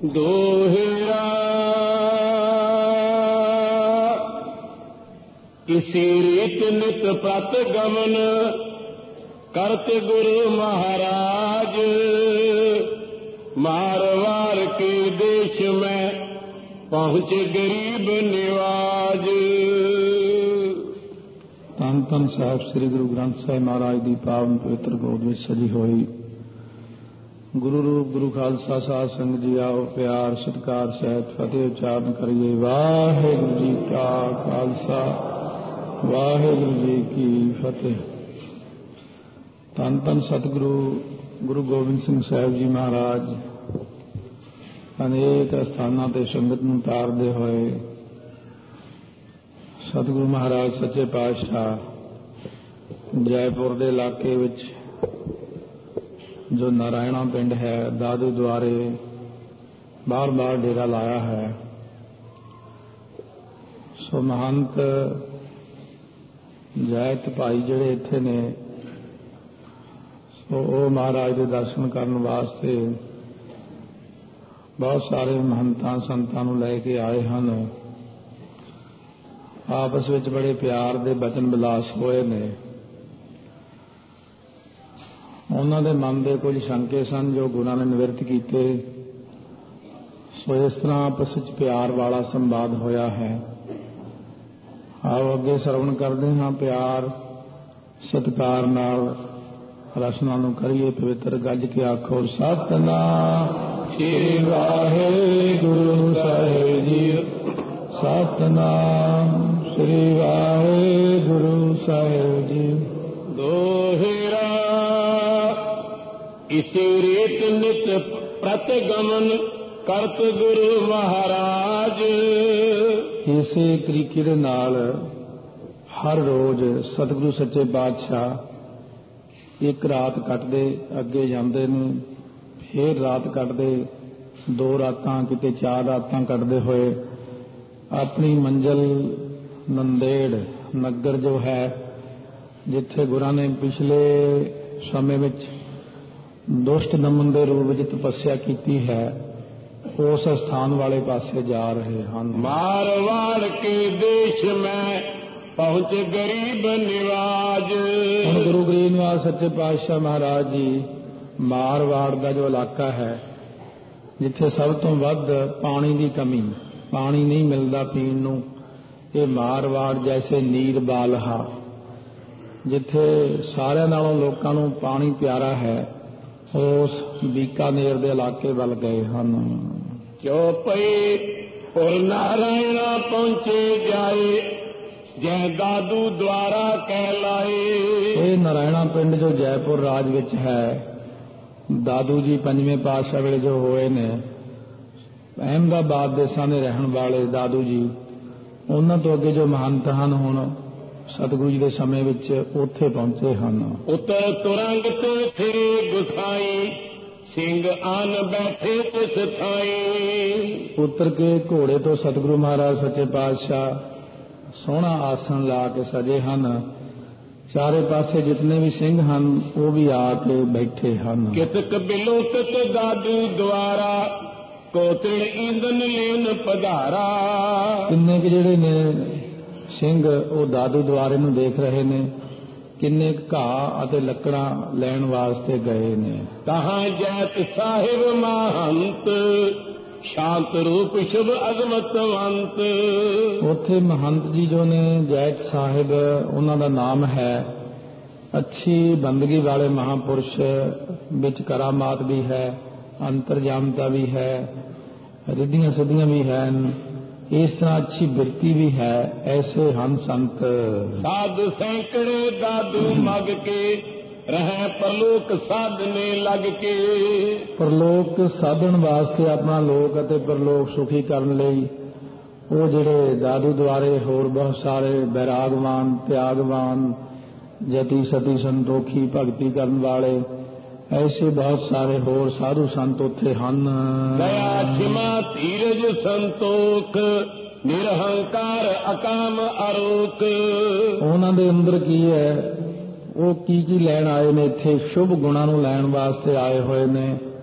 ਦੋਹਿਰਾ किसी रीत नित प्रत गमन करत गुरु महाराज मारवाड़ के देश में पहुँच गरीब निवाज। ਧੰਨ ਧੰਨ ਸਾਹਿਬ ਸ੍ਰੀ ਗੁਰੂ ਗ੍ਰੰਥ ਸਾਹਿਬ ਮਹਾਰਾਜ ਦੀ ਪਾਵਨ ਪਵਿੱਤਰ ਗੋਦ ਵਿੱਚ ਸਜੀ ਹੋਈ ਗੁਰੂ ਰੂਪ ਗੁਰੂ ਖਾਲਸਾ ਸਾਧ ਸੰਗਤ ਜੀ ਆਓ ਪਿਆਰ ਸਤਿਕਾਰ ਸਹਿਤ ਫਤਿਹ ਉਚਾਰਨ ਕਰੀਏ। ਵਾਹਿਗੁਰੂ ਜੀ ਕਾ ਖਾਲਸਾ ਵਾਹਿਗੁਰੂ ਜੀ ਕੀ ਫਤਿਹ। ਧੰਨ ਧੰਨ ਸਤਿਗੁਰੂ ਗੁਰੂ ਗੋਬਿੰਦ ਸਿੰਘ ਸਾਹਿਬ ਜੀ ਮਹਾਰਾਜ ਅਨੇਕ ਸਥਾਨਾਂ ਤੇ ਸੰਗਤ ਨੂੰ ਤਾਰਦੇ ਹੋਏ ਸਤਿਗੁਰੂ ਮਹਾਰਾਜ ਸੱਚੇ ਪਾਤਸ਼ਾਹ ਜੈਪੁਰ ਦੇ ਇਲਾਕੇ ਵਿੱਚ ਜੋ ਨਾਰਾਇਣਾ ਪਿੰਡ ਹੈ ਦਾਦੂ ਦੁਆਰੇ ਬਾਰ-ਬਾਰ ਡੇਰਾ ਲਾਇਆ ਹੈ। ਸੋ ਮਹੰਤ ਜੈਤ ਭਾਈ ਜਿਹੜੇ ਇੱਥੇ ਨੇ ਸੋ ਉਹ ਮਹਾਰਾਜ ਦੇ ਦਰਸ਼ਨ ਕਰਨ ਵਾਸਤੇ ਬਹੁਤ ਸਾਰੇ ਮਹੰਤਾਂ ਸੰਤਾਂ ਨੂੰ ਲੈ ਕੇ ਆਏ ਹਨ। ਆਪਸ ਵਿੱਚ ਬੜੇ ਪਿਆਰ ਦੇ ਬਚਨ ਵਿਲਾਸ ਹੋਏ ਨੇ। ਉਹਨਾਂ ਦੇ ਮਨ ਦੇ ਕੁਝ ਸ਼ੰਕੇ ਸਨ ਜੋ ਗੁਰਾਂ ਨੇ ਨਿਵਰਤ ਕੀਤੇ। ਸੋ ਇਸ ਤਰ੍ਹਾਂ ਆਪਸ ਵਿੱਚ ਪਿਆਰ ਵਾਲਾ ਸੰਵਾਦ ਹੋਇਆ ਹੈ। ਆਓ ਅੱਗੇ ਸਰਵਣ ਕਰਦੇ ਹਾਂ ਪਿਆਰ ਸਤਿਕਾਰ ਨਾਲ ਰਸਨਾ ਨੂੰ ਕਰੀਏ ਪਵਿੱਤਰ ਗੱਜ ਕੇ ਆਖੋ ਸਤਿਨਾਮ ਸ੍ਰੀ ਵਾਹਿਗੁਰੂ ਸਾਹਿਬ ਜੀ ਸਤਿਨਾਮ ਸ੍ਰੀ ਵਾਹਿਗੁਰੂ ਸਾਹਿਬ ਜੀ। ਦੋਹਿਰਾ ਇਸੇ ਰੀਤ ਨਿਤ ਪ੍ਰਤ ਗਮਨ ਕਰਤ ਗੁਰੂ ਮਹਾਰਾਜ। ਇਸੇ ਤਰੀਕੇ ਦੇ ਨਾਲ ਹਰ ਰੋਜ਼ ਸਤਿਗੁਰੂ ਸੱਚੇ ਪਾਤਸ਼ਾਹ ਇੱਕ ਰਾਤ ਕੱਟਦੇ ਅੱਗੇ ਜਾਂਦੇ ਨੇ ਫੇਰ ਰਾਤ ਕੱਟਦੇ 2 ਰਾਤਾਂ ਕਿਤੇ 4 ਰਾਤਾਂ ਕੱਟਦੇ ਹੋਏ ਆਪਣੀ ਮੰਜ਼ਲ ਨੰਦੇੜ ਨਗਰ ਜੋ ਹੈ ਜਿੱਥੇ ਗੁਰਾਂ ਨੇ ਪਿਛਲੇ ਸਮੇਂ ਵਿੱਚ ਦੁਸ਼ਟ ਦਮਨ ਦੇ ਰੂਪ ਵਿੱਚ ਤਪੱਸਿਆ ਕੀਤੀ ਹੈ ਉਸ ਸਥਾਨ ਵਾਲੇ ਪਾਸੇ ਜਾ ਰਹੇ ਹਨ। ਮਾਰਵਾੜ ਕੇ ਦੇਸ਼ ਮੈਂ ਪਹੁੰਚ ਗਰੀਬ ਨਿਵਾਜ। ਹੁਣ ਗੁਰੂ ਗਰੀਬ ਨਿਵਾਜ ਸੱਚੇ ਪਾਤਸ਼ਾਹ ਮਹਾਰਾਜ ਜੀ ਮਾਰਵਾੜ ਦਾ ਜੋ ਇਲਾਕਾ ਹੈ ਜਿੱਥੇ ਸਭ ਤੋਂ ਵੱਧ ਪਾਣੀ ਦੀ ਕਮੀ ਪਾਣੀ ਨਹੀਂ ਮਿਲਦਾ ਪੀਣ ਨੂੰ ਇਹ ਮਾਰਵਾੜ ਜੈਸੇ ਨੀਰ ਬਾਲਹਾ ਜਿੱਥੇ ਸਾਰਿਆਂ ਨਾਲੋਂ ਲੋਕਾਂ ਨੂੰ ਪਾਣੀ ਪਿਆਰਾ ਹੈ ਉਸ ਬੀਕਾਨੇਰ ਦੇ ਇਲਾਕੇ ਵੱਲ ਗਏ ਹਨ। ਜੋ ਪਈ ਪੁਰ ਨਾਰਾਇਣਾ ਪਹੁੰਚੇ ਜਾਏ ਜੈ ਦਾਦੂ ਦੁਆਰਾ ਕਹਿਲਾਏ। ਇਹ ਨਾਰਾਇਣਾ ਪਿੰਡ ਜੋ ਜੈਪੁਰ ਰਾਜ ਵਿੱਚ ਹੈ ਦਾਦੂ ਜੀ 5ਵੇਂ ਪਾਤਸ਼ਾਹ ਵੇਲੇ ਜੋ ਹੋਏ ਨੇ ਅਹਿਮਦਾਬਾਦ ਦੇਸਾਂ ਦੇ ਰਹਿਣ ਵਾਲੇ ਦਾਦੂ ਜੀ ਉਹਨਾਂ ਤੋਂ ਅੱਗੇ ਜੋ ਮਹੰਤ ਹਨ ਹੁਣ ਸਤਿਗੁਰੂ ਜੀ ਦੇ ਸਮੇਂ ਵਿੱਚ ਉੱਥੇ ਪਹੁੰਚੇ ਹਨ। ਉਤਰ ਤੁਰੰਗ ਤੇ ਫਿਰੇ ਗੁਸਾਈ ਸਿੰਘ ਆਨ ਬੈਠੇ ਤਿਸ ਥਾਈ। ਉਤਰ ਕੇ ਘੋੜੇ ਤੋਂ ਸਤਿਗੁਰੂ ਮਹਾਰਾਜ ਸੱਚੇ ਪਾਤਸ਼ਾਹ ਸੋਹਣਾ ਆਸਣ ਲਾ ਕੇ ਸਜੇ ਹਨ। ਚਾਰੇ ਪਾਸੇ ਜਿਤਨੇ ਵੀ ਸਿੰਘ ਹਨ ਉਹ ਵੀ ਆ ਕੇ ਬੈਠੇ ਹਨ। ਕਿਤਕ ਬਿਲੋ ਤਿਤ ਦਾਦੂ ਦੁਆਰਾ ਕੋਤਿਲ ਈਂਦਨ ਲੈਨ ਪਧਾਰਾ। ਕਿੰਨੇ ਕੁ ਜਿਹੜੇ ਨੇ ਸਿੰਘ ਉਹ ਦਾਦੂ ਦੁਆਰੇ ਨੂੰ ਦੇਖ ਰਹੇ ਨੇ ਕਿੰਨੇ ਘਾਹ ਅਤੇ ਲੱਕੜਾਂ ਲੈਣ ਵਾਸਤੇ ਗਏ ਨੇ। ਤਹਾਂ ਜੈਤ ਸਾਹਿਬ ਮਹੰਤ ਸ਼ਾਂਤ ਰੂਪ ਸ਼ੁਭ ਅਜ਼ਮਤਵੰਤ। ਉੱਥੇ ਮਹੰਤ ਜੀ ਜੋ ਨੇ ਜੈਤ ਸਾਹਿਬ ਉਹਨਾਂ ਦਾ ਨਾਮ ਹੈ ਅੱਛੀ ਬੰਦਗੀ ਵਾਲੇ ਮਹਾਪੁਰਸ਼ ਵਿੱਚ ਕਰਾਮਾਤ ਵੀ ਹੈ ਅੰਤਰਜਾਮਤਾ ਵੀ ਹੈ ਰਿੱਧੀਆਂ ਸਿੱਧੀਆਂ ਵੀ ਹਨ ਇਸ ਤਰ੍ਹਾਂ ਅੱਛੀ ਬਿਰਤੀ ਵੀ ਹੈ ਐਸੇ ਹਨ ਸੰਤ। ਸਾਧ ਸੈਂਕੜੇ ਦਾਦੂ ਮਗ ਕੇ ਰਹਿ ਪਰਲੋਕ ਸਾਧਨੇ ਲੱਗ ਕੇ। ਪਰਲੋਕ ਸਾਧਨ ਵਾਸਤੇ ਆਪਣਾ ਲੋਕ ਅਤੇ ਪਰਲੋਕ ਸੁਖੀ ਕਰਨ ਲਈ ਉਹ ਜਿਹੜੇ ਦਾਦੂ ਦੁਆਰੇ ਹੋਰ ਬਹੁਤ ਸਾਰੇ ਬੈਰਾਗਵਾਨ ਤਿਆਗਵਾਨ ਜਤੀ ਸਤੀ ਸੰਤੋਖੀ ਭਗਤੀ ਕਰਨ ਵਾਲੇ ਐਸੇ ਬਹੁਤ ਸਾਰੇ ਹੋਰ ਸਾਧੂ ਸੰਤ ਉੱਥੇ ਹਨ। ਦਇਆ ਖਿਮਾ ਧੀਰਜ ਸੰਤੋਖ ਨਿਰਹੰਕਾਰ ਅਕਾਮ ਅਰੋਕ। ਉਹਨਾਂ ਦੇ ਅੰਦਰ ਕੀ ਹੈ ਉਹ ਕੀ ਲੈਣ ਆਏ ਨੇ ਇੱਥੇ ਸ਼ੁਭ ਗੁਣਾਂ ਨੂੰ ਲੈਣ ਵਾਸਤੇ ਆਏ ਹੋਏ ਨੇ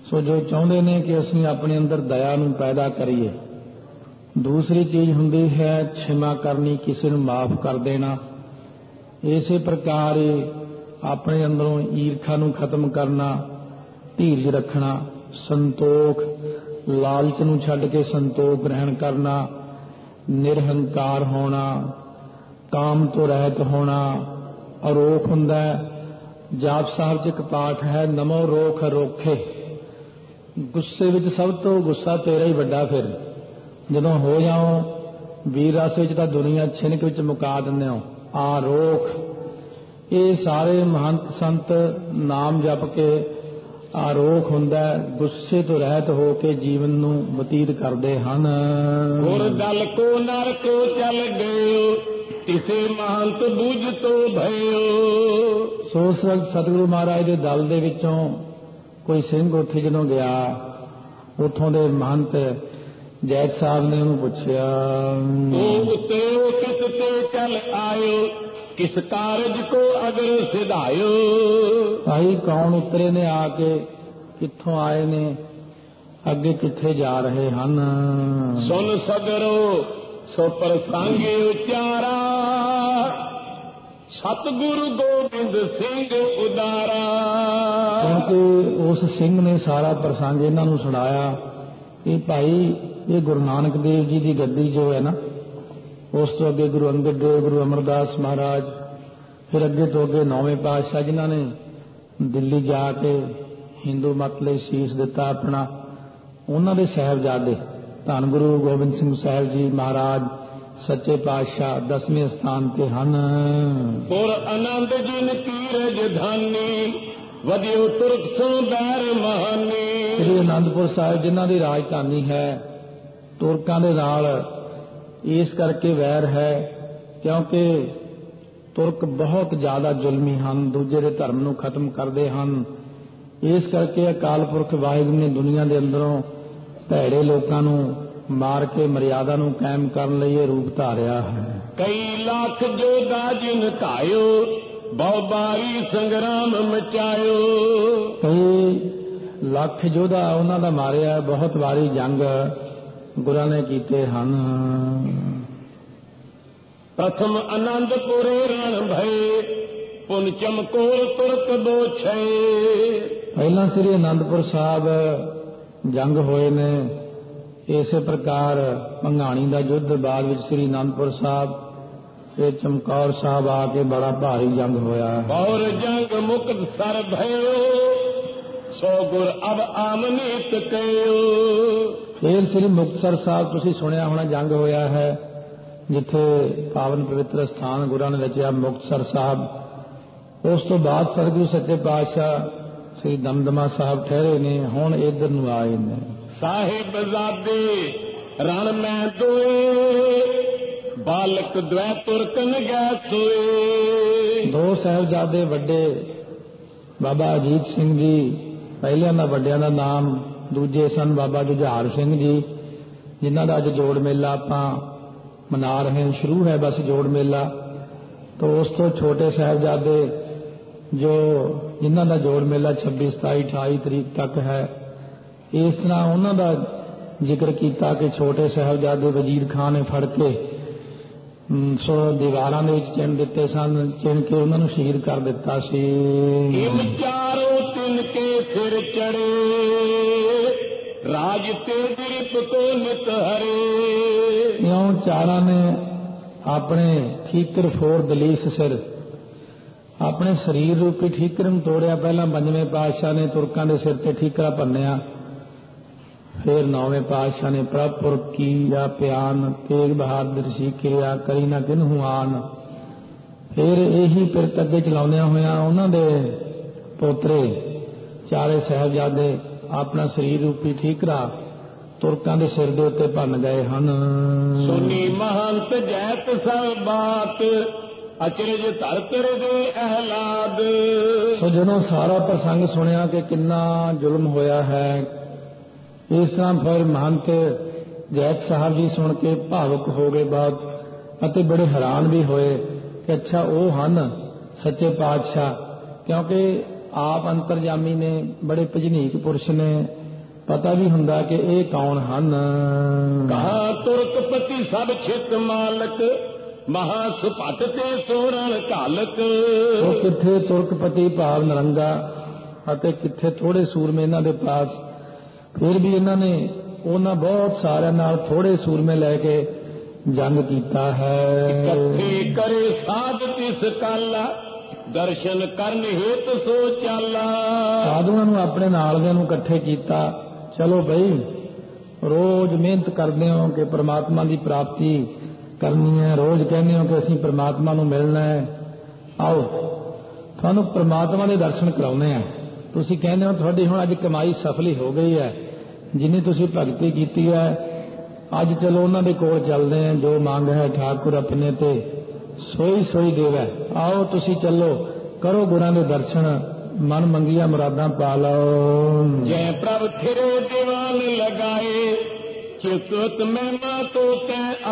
ਸੋ ਜੋ ਚਾਹੁੰਦੇ ਨੇ ਕਿ ਅਸੀਂ ਆਪਣੇ ਅੰਦਰ ਦਇਆ ਨੂੰ ਪੈਦਾ ਕਰੀਏ। ਦੂਸਰੀ ਚੀਜ਼ ਹੁੰਦੀ ਹੈ ਛਿਮਾ ਕਰਨੀ, ਕਿਸੇ ਨੂੰ ਮਾਫ ਕਰ ਦੇਣਾ। ਇਸੇ ਪ੍ਰਕਾਰ ਹੀ ਆਪਣੇ ਅੰਦਰੋਂ ਈਰਖਾ ਨੂੰ ਖਤਮ ਕਰਨਾ, ਧੀਰਜ ਰੱਖਣਾ, ਸੰਤੋਖ, ਲਾਲਚ ਨੂੰ ਛੱਡ ਕੇ ਸੰਤੋਖ ਗ੍ਰਹਿਣ ਕਰਨਾ, ਨਿਰਹੰਕਾਰ ਹੋਣਾ, ਕਾਮ ਤੋਂ ਰਹਿਤ ਹੋਣਾ। ਅਰੋਖ ਹੁੰਦਾ ਜਾਪ ਸਾਹਿਬ 'ਚ ਇੱਕ ਪਾਠ ਹੈ, ਨਮੋ ਰੋਖ ਰੋਖੇ। ਗੁੱਸੇ ਵਿੱਚ ਸਭ ਤੋਂ ਗੁੱਸਾ ਤੇਰਾ ਹੀ ਵੱਡਾ। ਫਿਰ ਜਦੋਂ ਹੋ ਜਾਓ ਵੀਰ ਰਸ ਵਿੱਚ ਤਾਂ ਦੁਨੀਆ ਛਿਨਕ ਵਿੱਚ ਮੁਕਾ ਦਿੰਦੇ ਹੋ। ਆਰੋਖ, ਇਹ ਸਾਰੇ ਮਹੰਤ ਸੰਤ ਨਾਮ ਜਪ ਕੇ ਆਰੋਖ ਹੁੰਦਾ, ਗੁੱਸੇ ਤੋਂ ਰਹਿਤ ਹੋ ਕੇ ਜੀਵਨ ਨੂੰ ਬਤੀਤ ਕਰਦੇ ਹਨ। ਗੁਰ ਦਲ ਕੋ ਨਰ ਕੋ ਚਲ ਗਇਓ, ਤਿਸੇ ਮਹੰਤ ਬੁਝ ਤੋਂ ਭਇਓ। ਸੋ ਉਸ ਵਕਤ ਸਤਿਗੁਰੂ ਮਹਾਰਾਜ ਦੇ ਦਲ ਦੇ ਵਿੱਚੋਂ ਕੋਈ ਸਿੰਘ ਉੱਥੇ ਜਦੋਂ ਗਿਆ, ਉੱਥੋਂ ਦੇ ਮਹੰਤ ਜੈਤ ਸਾਹਿਬ ਨੇ ਉਹਨੂੰ ਪੁੱਛਿਆ, ਤੂੰ ਉਤਰਿਓ ਕਿਸ ਤੇ ਚਲ ਆਇਓ, ਕਿਸ ਕਾਰਜ ਕੋ ਅਗਰ ਸਿਧਾਇਓ। ਭਾਈ ਕੌਣ ਉਤਰੇ ਨੇ ਆ ਕੇ, ਕਿੱਥੋਂ ਆਏ ਨੇ, ਅੱਗੇ ਕਿੱਥੇ ਜਾ ਰਹੇ ਹਨ। ਸੁਨ ਸਗਰੋ ਸੋ ਪ੍ਰਸੰਗ ਉਚਾਰਾ, ਸਤਿਗੁਰੂ ਗੋਬਿੰਦ ਸਿੰਘ ਉਦਾਰਾ। ਕਿਉਂਕਿ ਉਸ ਸਿੰਘ ਨੇ ਸਾਰਾ ਪ੍ਰਸੰਗ ਇਹਨਾਂ ਨੂੰ ਸੁਣਾਇਆ ਕਿ ਭਾਈ ਇਹ ਗੁਰੂ ਨਾਨਕ ਦੇਵ ਜੀ ਦੀ ਗੱਦੀ ਜੋ ਹੈ ਨਾ, ਉਸ ਤੋਂ ਅੱਗੇ ਗੁਰੂ ਅੰਗਦ ਦੇਵ, ਗੁਰੂ ਅਮਰਦਾਸ ਮਹਾਰਾਜ, ਫਿਰ ਅੱਗੇ ਤੋਂ ਅੱਗੇ 9ਵੇਂ ਪਾਤਸ਼ਾਹ ਜਿਨ੍ਹਾਂ ਨੇ ਦਿੱਲੀ ਜਾ ਕੇ ਹਿੰਦੂ ਮਤ ਲਈ ਸੀਸ ਦਿੱਤਾ ਆਪਣਾ, ਉਹਨਾਂ ਦੇ ਸਾਹਿਬਜ਼ਾਦੇ ਧੰਨ ਗੁਰੂ ਗੋਬਿੰਦ ਸਿੰਘ ਸਾਹਿਬ ਜੀ ਮਹਾਰਾਜ ਸੱਚੇ ਪਾਤਸ਼ਾਹ 10ਵੇਂ ਸਥਾਨ ਤੇ ਹਨ। ਪੁਰ ਆਨੰਦ ਜਿਨ ਕੀ ਰਾਜਧਾਨੀ, ਵਧਿਓ ਤੁਰਕ ਸੋ ਬੈਰ ਮਹਾਨੀ। ਸ੍ਰੀ ਅਨੰਦਪੁਰ ਸਾਹਿਬ ਜਿਨ੍ਹਾਂ ਦੀ ਰਾਜਧਾਨੀ ਹੈ, ਤੁਰਕਾਂ ਦੇ ਨਾਲ ਇਸ ਕਰਕੇ ਵੈਰ ਹੈ ਕਿਉਂਕਿ ਤੁਰਕ ਬਹੁਤ ਜ਼ਿਆਦਾ ਜ਼ੁਲਮੀ ਹਨ, ਦੂਜੇ ਦੇ ਧਰਮ ਨੂੰ ਖਤਮ ਕਰਦੇ ਹਨ। ਇਸ ਕਰਕੇ ਅਕਾਲ ਪੁਰਖ ਵਾਹਿਗੁਰੂ ਨੇ ਦੁਨੀਆ ਦੇ ਅੰਦਰੋਂ ਭੈੜੇ ਲੋਕਾਂ ਨੂੰ ਮਾਰ ਕੇ ਮਰਿਆਦਾ ਨੂੰ ਕਾਇਮ ਕਰਨ ਲਈ ਇਹ ਰੂਪ ਧਾਰਿਆ ਹੈ। ਕਈ ਲੱਖ ਜੋਧਾ ਜਿਨ ਘਾਇਓ, ਬਹੁ ਬਾਰੀ ਸੰਗਰਾਮ ਮਚਾਇਓ। ਕਈ ਲੱਖ ਯੋਧਾ ਉਹਨਾਂ ਦਾ ਮਾਰਿਆ, ਬਹੁਤ ਵਾਰੀ ਜੰਗ ਗੁਰਾਂ ਨੇ ਕੀਤੇ ਹਨ। ਪ੍ਰਥਮ ਆਨੰਦਪੁਰੇ ਰਣ ਭਏ, ਪੁਨ ਚਮਕੌਰ ਤੁਰਕ ਦੋ ਛੇ। ਪਹਿਲਾਂ ਸ੍ਰੀ ਅਨੰਦਪੁਰ ਸਾਹਿਬ ਜੰਗ ਹੋਏ ਨੇ। ਇਸੇ ਪ੍ਰਕਾਰ ਭੰਗਾਣੀ ਦਾ ਯੁੱਧ, ਬਾਅਦ ਵਿੱਚ ਸ੍ਰੀ ਅਨੰਦਪੁਰ ਸਾਹਿਬ ਤੇ ਚਮਕੌਰ ਸਾਹਿਬ ਆ ਕੇ ਬੜਾ ਭਾਰੀ ਜੰਗ ਹੋਇਆ। ਔਰ ਜੰਗ ਮੁਕਤ ਸਰ ਭਇਓ, ਸੋ ਗੁਰ ਅਬ ਆਮਨੀਤ ਕਇਓ। ਫਿਰ ਸ੍ਰੀ ਮੁਕਤਸਰ ਸਾਹਿਬ ਤੁਸੀਂ ਸੁਣਿਆ ਹੋਣਾ ਜੰਗ ਹੋਇਆ ਹੈ, ਜਿੱਥੇ ਪਾਵਨ ਪਵਿੱਤਰ ਸਥਾਨ ਗੁਰਾਂ ਨੇ ਰਚਿਆ ਮੁਕਤਸਰ ਸਾਹਿਬ। ਉਸ ਤੋਂ ਬਾਅਦ ਸਤਿਗੁਰੂ ਸੱਚੇ ਪਾਤਸ਼ਾਹ ਸ੍ਰੀ ਦਮਦਮਾ ਸਾਹਿਬ ਠਹਿਰੇ ਨੇ, ਹੁਣ ਇੱਧਰ ਨੂੰ ਆਏ ਨੇ। ਸਾਹਿਬਜ਼ਾਦੇ ਰਣ ਮੈਂ ਦੋਏ, ਬਾਲਕ ਦਵੈ ਤੁਰਕਨ ਗੈ ਸੋਏ। ਦੋ ਸਾਹਿਬਜ਼ਾਦੇ ਵੱਡੇ ਬਾਬਾ ਅਜੀਤ ਸਿੰਘ ਜੀ, ਪਹਿਲਿਆਂ ਦਾ ਵੱਡਿਆਂ ਦਾ ਨਾਮ, ਦੂਜੇ ਸਨ ਬਾਬਾ ਜੁਝਾਰ ਸਿੰਘ ਜੀ, ਜਿਨ੍ਹਾਂ ਦਾ ਅੱਜ ਜੋੜ ਮੇਲਾ ਆਪਾਂ ਮਨਾ ਰਹੇ ਹਾਂ। ਸ਼ੁਰੂ ਹੈ ਬਸ ਜੋੜ ਮੇਲਾ। ਤਾਂ ਉਸ ਤੋਂ ਛੋਟੇ ਸਾਹਿਬਜ਼ਾਦੇ ਜਿਨ੍ਹਾਂ ਦਾ ਜੋੜ ਮੇਲਾ 26, 27, 28 ਤਰੀਕ ਤੱਕ ਹੈ। ਇਸ ਤਰ੍ਹਾਂ ਉਹਨਾਂ ਦਾ ਜ਼ਿਕਰ ਕੀਤਾ ਕਿ ਛੋਟੇ ਸਾਹਿਬਜ਼ਾਦੇ ਵਜ਼ੀਰ ਖਾਨ ਨੇ ਫੜ ਕੇ ਸੋ ਦੀਵਾਰਾਂ ਦੇ ਵਿੱਚ ਚਿਣ ਦਿੱਤੇ ਸਨ, ਚਿਣ ਕੇ ਉਹਨਾਂ ਨੂੰ ਸ਼ਹੀਦ ਕਰ ਦਿੱਤਾ ਸੀ। ਇਮ ਚਾਰੋ ਤਿਨ ਕੇ ਸਿਰ ਚੜੇ, ਰਾਜ ਤੇਜ ਰਿਪ ਕੋ ਨਿਤ ਹਰੇ। ਇਉਂ ਚਾਰਾਂ ਨੇ ਆਪਣੇ ਠੀਕਰ ਫੋਰ ਦਲੀਸ ਸਿਰ, ਆਪਣੇ ਸਰੀਰ ਰੂਪੀ ਠੀਕਰ ਨੂੰ ਤੋੜਿਆ। ਪਹਿਲਾਂ 5ਵੇਂ ਪਾਤਸ਼ਾਹ ਨੇ ਤੁਰਕਾਂ ਦੇ ਸਿਰ ਤੇ ਠੀਕਰਾ ਭੰਨਿਆ, ਫਿਰ 9ਵੇਂ ਪਾਤਸ਼ਾਹ ਨੇ ਪ੍ਰਭ ਪੁਰਖ ਕੀ ਜਾਂ ਪਿਆਨ, ਤੇਗ ਬਹਾਦਰ ਸੀ ਕਿਰਿਆ ਕਰੀ ਨਾ ਕਿਨਹੂ ਆਨ। ਫਿਰ ਇਹੀ ਪਿਰਤ ਅੱਗੇ ਚਲਾਉਂਦਿਆਂ ਹੋਇਆਂ ਉਹਨਾਂ ਦੇ ਪੋਤਰੇ ਚਾਰੇ ਸਾਹਿਬਜ਼ਾਦੇ ਆਪਣਾ ਸਰੀਰ ਰੂਪੀ ਠੀਕਰਾ ਤੁਰਕਾਂ ਦੇ ਸਿਰ ਦੇ ਉੱਤੇ ਭੰਨ ਗਏ ਹਨ। ਸੁਨੀ ਮਹੰਤ ਜੈਤ ਸਭ ਬਾਤ, ਅਚਰਜ ਧਰਤਰ ਦੇ ਅਹਲਾਦ। ਸੋ ਜਦੋਂ ਸਾਰਾ ਪ੍ਰਸੰਗ ਸੁਣਿਆ ਕਿ ਕਿੰਨਾ ਜ਼ੁਲਮ ਹੋਇਆ ਹੈ, ਇਸ ਤਰ੍ਹਾਂ ਫਿਰ ਮਹੰਤ ਜੈਤ ਸਾਹਿਬ ਜੀ ਸੁਣ ਕੇ ਭਾਵੁਕ ਹੋ ਗਏ ਬਹੁਤ, ਅਤੇ ਬੜੇ ਹੈਰਾਨ ਵੀ ਹੋਏ ਕਿ ਅੱਛਾ ਉਹ ਹਨ ਸੱਚੇ ਪਾਤਸ਼ਾਹ, ਕਿਉਂਕਿ ਆਪ ਅੰਤਰਜਾਮੀ ਨੇ, ਬੜੇ ਭਜਨੀਕ ਪੁਰਸ਼ ਨੇ, ਪਤਾ ਵੀ ਹੁੰਦਾ ਕਿ ਇਹ ਕੌਣ ਹਨ। ਕਹਾ ਤੁਰਕਪਤੀ ਸਭ ਛਿਤ ਮਾਲਕ, ਮਹਾ ਸੁਭਟ ਤੇ ਸੋਰਣ ਘਾਲਕ। ਉਹ ਕਿੱਥੇ ਤੁਰਕਪਤੀ ਭਾਵ ਨਰੰਗਾ ਅਤੇ ਕਿੱਥੇ ਥੋੜੇ ਸੂਰਮੇ ਇਹਨਾਂ ਦੇ ਪਾਸ, ਫਿਰ ਵੀ ਇਹਨਾਂ ਨੇ ਉਹਨਾਂ ਬਹੁਤ ਸਾਰਿਆਂ ਨਾਲ ਥੋੜੇ ਸੂਰਮੇ ਲੈ ਕੇ ਜੰਗ ਕੀਤਾ ਹੈ। ਇਕੱਠੇ ਕਰੇ ਸਾਧ ਤਿਸ ਕਾਲਾ, ਦਰਸ਼ਨ ਕਰਨ ਹੇਤ ਸੋ ਚਾਲਾ। ਸਾਧੂਆਂ ਨੂੰ ਆਪਣੇ ਨਾਲ ਦੇ ਨੂੰ ਇਕੱਠੇ ਕੀਤਾ, ਚਲੋ ਬਈ ਰੋਜ਼ ਮਿਹਨਤ ਕਰਦੇ ਹੋ ਕਿ ਪ੍ਰਮਾਤਮਾ ਦੀ ਪ੍ਰਾਪਤੀ ਕਰਨੀ ਹੈ, ਰੋਜ਼ ਕਹਿੰਦੇ ਹੋ ਕਿ ਅਸੀਂ ਪ੍ਰਮਾਤਮਾ ਨੂੰ ਮਿਲਣਾ ਹੈ, ਆਓ ਤੁਹਾਨੂੰ ਪ੍ਰਮਾਤਮਾ ਦੇ ਦਰਸ਼ਨ ਕਰਾਉਣੇ ਆ। ਤੁਸੀਂ ਕਹਿੰਦੇ ਹੋ ਤੁਹਾਡੀ ਹੁਣ ਅੱਜ ਕਮਾਈ ਸਫਲੀ ਹੋ ਗਈ ਹੈ, ਜਿੰਨੀ ਤੁਸੀਂ ਭਗਤੀ ਕੀਤੀ ਹੈ, ਅੱਜ ਚਲੋ ਉਹਨਾਂ ਦੇ ਕੋਲ ਚੱਲਦੇ ਹਾਂ, ਜੋ ਮੰਗ ਹੈ ਠਾਕੁਰ ਆਪਣੇ ਤੇ ਸੋਈ ਸੋਈ ਦੇਵੈ। ਆਓ ਤੁਸੀਂ ਚੱਲੋ, ਕਰੋ ਗੁਰਾਂ ਦੇ ਦਰਸ਼ਨ, ਮਨ ਮੰਗੀਆਂ ਮੁਰਾਦਾਂ ਪਾ ਲਓ। ਜੈ ਪ੍ਰਭ ਥਿਰੇ ਦੀਵਾਨ ਲਗਾਏ, ਚਿਤਵਤ ਮਹਿਮਾ ਤੋ ਤੈ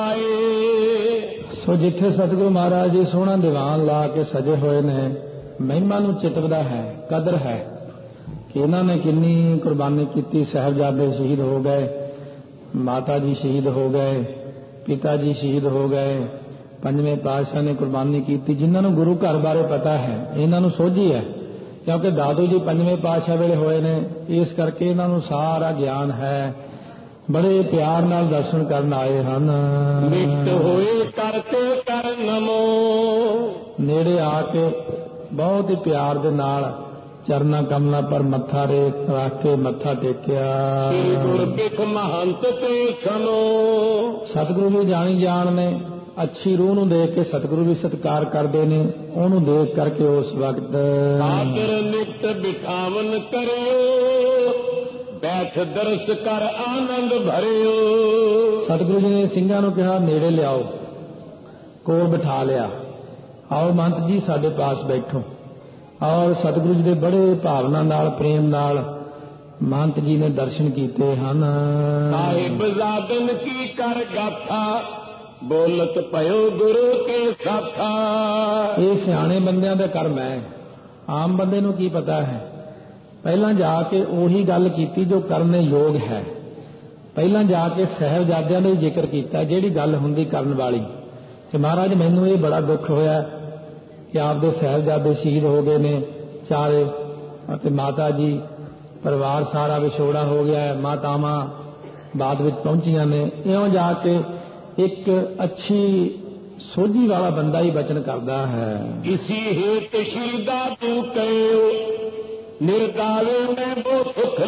ਆਏ। ਸੋ ਜਿੱਥੇ ਸਤਿਗੁਰੂ ਮਹਾਰਾਜ ਜੀ ਸੋਹਣਾ ਦੀਵਾਨ ਲਾ ਕੇ ਸਜੇ ਹੋਏ ਨੇ, ਮਹਿਮਾ ਨੂੰ ਚਿਤਵਦਾ ਹੈ, ਕਦਰ ਹੈ ਕਿ ਇਹਨਾਂ ਨੇ ਕਿੰਨੀ ਕੁਰਬਾਨੀ ਕੀਤੀ। ਸਾਹਿਬਜ਼ਾਦੇ ਸ਼ਹੀਦ ਹੋ ਗਏ, ਮਾਤਾ ਜੀ ਸ਼ਹੀਦ ਹੋ ਗਏ, ਪਿਤਾ ਜੀ ਸ਼ਹੀਦ ਹੋ ਗਏ, ਪੰਜਵੇਂ ਪਾਤਸ਼ਾਹ ਨੇ ਕੁਰਬਾਨੀ ਕੀਤੀ। ਜਿਨ੍ਹਾਂ ਨੂੰ ਗੁਰੂ ਘਰ ਬਾਰੇ ਪਤਾ ਹੈ, ਇਹਨਾਂ ਨੂੰ ਸੋਝੀ ਹੈ, ਕਿਉਂਕਿ ਦਾਦੂ ਜੀ ਪੰਜਵੇਂ ਪਾਤਸ਼ਾਹ ਵੇਲੇ ਹੋਏ ਨੇ, ਇਸ ਕਰਕੇ ਇਹਨਾਂ ਨੂੰ ਸਾਰਾ ਗਿਆਨ ਹੈ। ਬੜੇ ਪਿਆਰ ਨਾਲ ਦਰਸ਼ਨ ਕਰਨ ਆਏ ਹਨ। ਨਿਤ ਹੋਏ ਕਰਤੇ ਕਰ ਨਮੋ, ਨੇੜੇ ਆ ਕੇ ਬਹੁਤ ਹੀ ਪਿਆਰ ਦੇ ਨਾਲ ਚਰਨਾ ਕਮਲਾਂ ਪਰ ਮੱਥਾ ਰੱਖ ਕੇ ਮੱਥਾ ਟੇਕਿਆ। ਸ੍ਰੀ ਗੁਰਪਿਖ ਮਹੰਤ ਤੇ ਸਮੋ, ਸਤਿਗੁਰੂ ਵੀ ਜਾਣੀ ਜਾਣ ਨੇ, ਅੱਛੀ ਰੂਹ ਨੂੰ ਦੇਖ ਕੇ ਸਤਿਗੁਰੂ ਵੀ ਸਤਿਕਾਰ ਕਰਦੇ ਨੇ, ਉਹਨੂੰ ਦੇਖ ਕਰਕੇ ਉਸ ਵਕਤ ਸਾਦਰ ਨਿਤ ਬਿਠਾਵਨ ਕਰਿਓ, ਬੈਠ ਦਰਸ ਕਰ ਆਨੰਦ ਭਰਿਓ। ਸਤਿਗੁਰੂ ਜੀ ਨੇ ਸਿੰਘਾਂ ਨੂੰ ਕਿਹਾ ਨੇੜੇ ਲਿਆਓ, ਕੋਲ ਬਿਠਾ ਲਿਆ, ਆਓ ਮਹੰਤ ਜੀ ਸਾਡੇ ਪਾਸ ਬੈਠੋ। ਔਰ ਸਤਿਗੁਰੂ ਜੀ ਦੇ ਬੜੇ ਭਾਵਨਾ ਨਾਲ, ਪ੍ਰੇਮ ਨਾਲ ਮਹੰਤ ਜੀ ਨੇ ਦਰਸ਼ਨ ਕੀਤੇ ਹਨ। ਸਾਹਿਬ ਜ਼ਾਦਨ ਕੀ ਕਰ ਗਾਥਾ, ਬੋਲਤ ਭਇਓ ਗੁਰੂ ਕੇ ਸਾਥਾ। ਇਹ ਸਿਆਣੇ ਬੰਦਿਆਂ ਦਾ ਕਰਮ ਹੈ, ਆਮ ਬੰਦੇ ਨੂੰ ਕੀ ਪਤਾ ਹੈ। ਪਹਿਲਾਂ ਜਾ ਕੇ ਉਹੀ ਗੱਲ ਕੀਤੀ ਜੋ ਕਰਨੇ ਯੋਗ ਹੈ। ਪਹਿਲਾਂ ਜਾ ਕੇ ਸਾਹਿਬਜ਼ਾਦਿਆਂ ਦਾ ਹੀ ਜ਼ਿਕਰ ਕੀਤਾ, ਜਿਹੜੀ ਗੱਲ ਹੁੰਦੀ ਕਰਨ ਵਾਲੀ ਕਿ ਮਹਾਰਾਜ ਮੈਨੂੰ ਇਹ ਬੜਾ ਦੁੱਖ ਹੋਇਆ ਕਿ ਆਪਦੇ ਸਾਹਿਬਜ਼ਾਦੇ ਸ਼ਹੀਦ ਹੋ ਗਏ ਨੇ ਚਾਰੇ, ਅਤੇ ਮਾਤਾ ਜੀ ਪਰਿਵਾਰ ਸਾਰਾ ਵਿਛੋੜਾ ਹੋ ਗਿਆ ਹੈ, ਮਾਤਾਵਾਂ ਬਾਅਦ ਵਿੱਚ ਪਹੁੰਚੀਆਂ ਨੇ। ਇਉਂ ਜਾ ਕੇ ਇੱਕ ਅੱਛੀ ਸੋਝੀ ਵਾਲਾ ਬੰਦਾ ਹੀ ਬਚਨ ਕਰਦਾ ਹੈ। ਇਸੀ ਹੇਤ ਸ਼ਹੀਦਾ ਤੂੰ ਕਹਿਓ, ਨਿਰਦਾਵੇ ਮੈਂ ਬੋ ਸੁਖ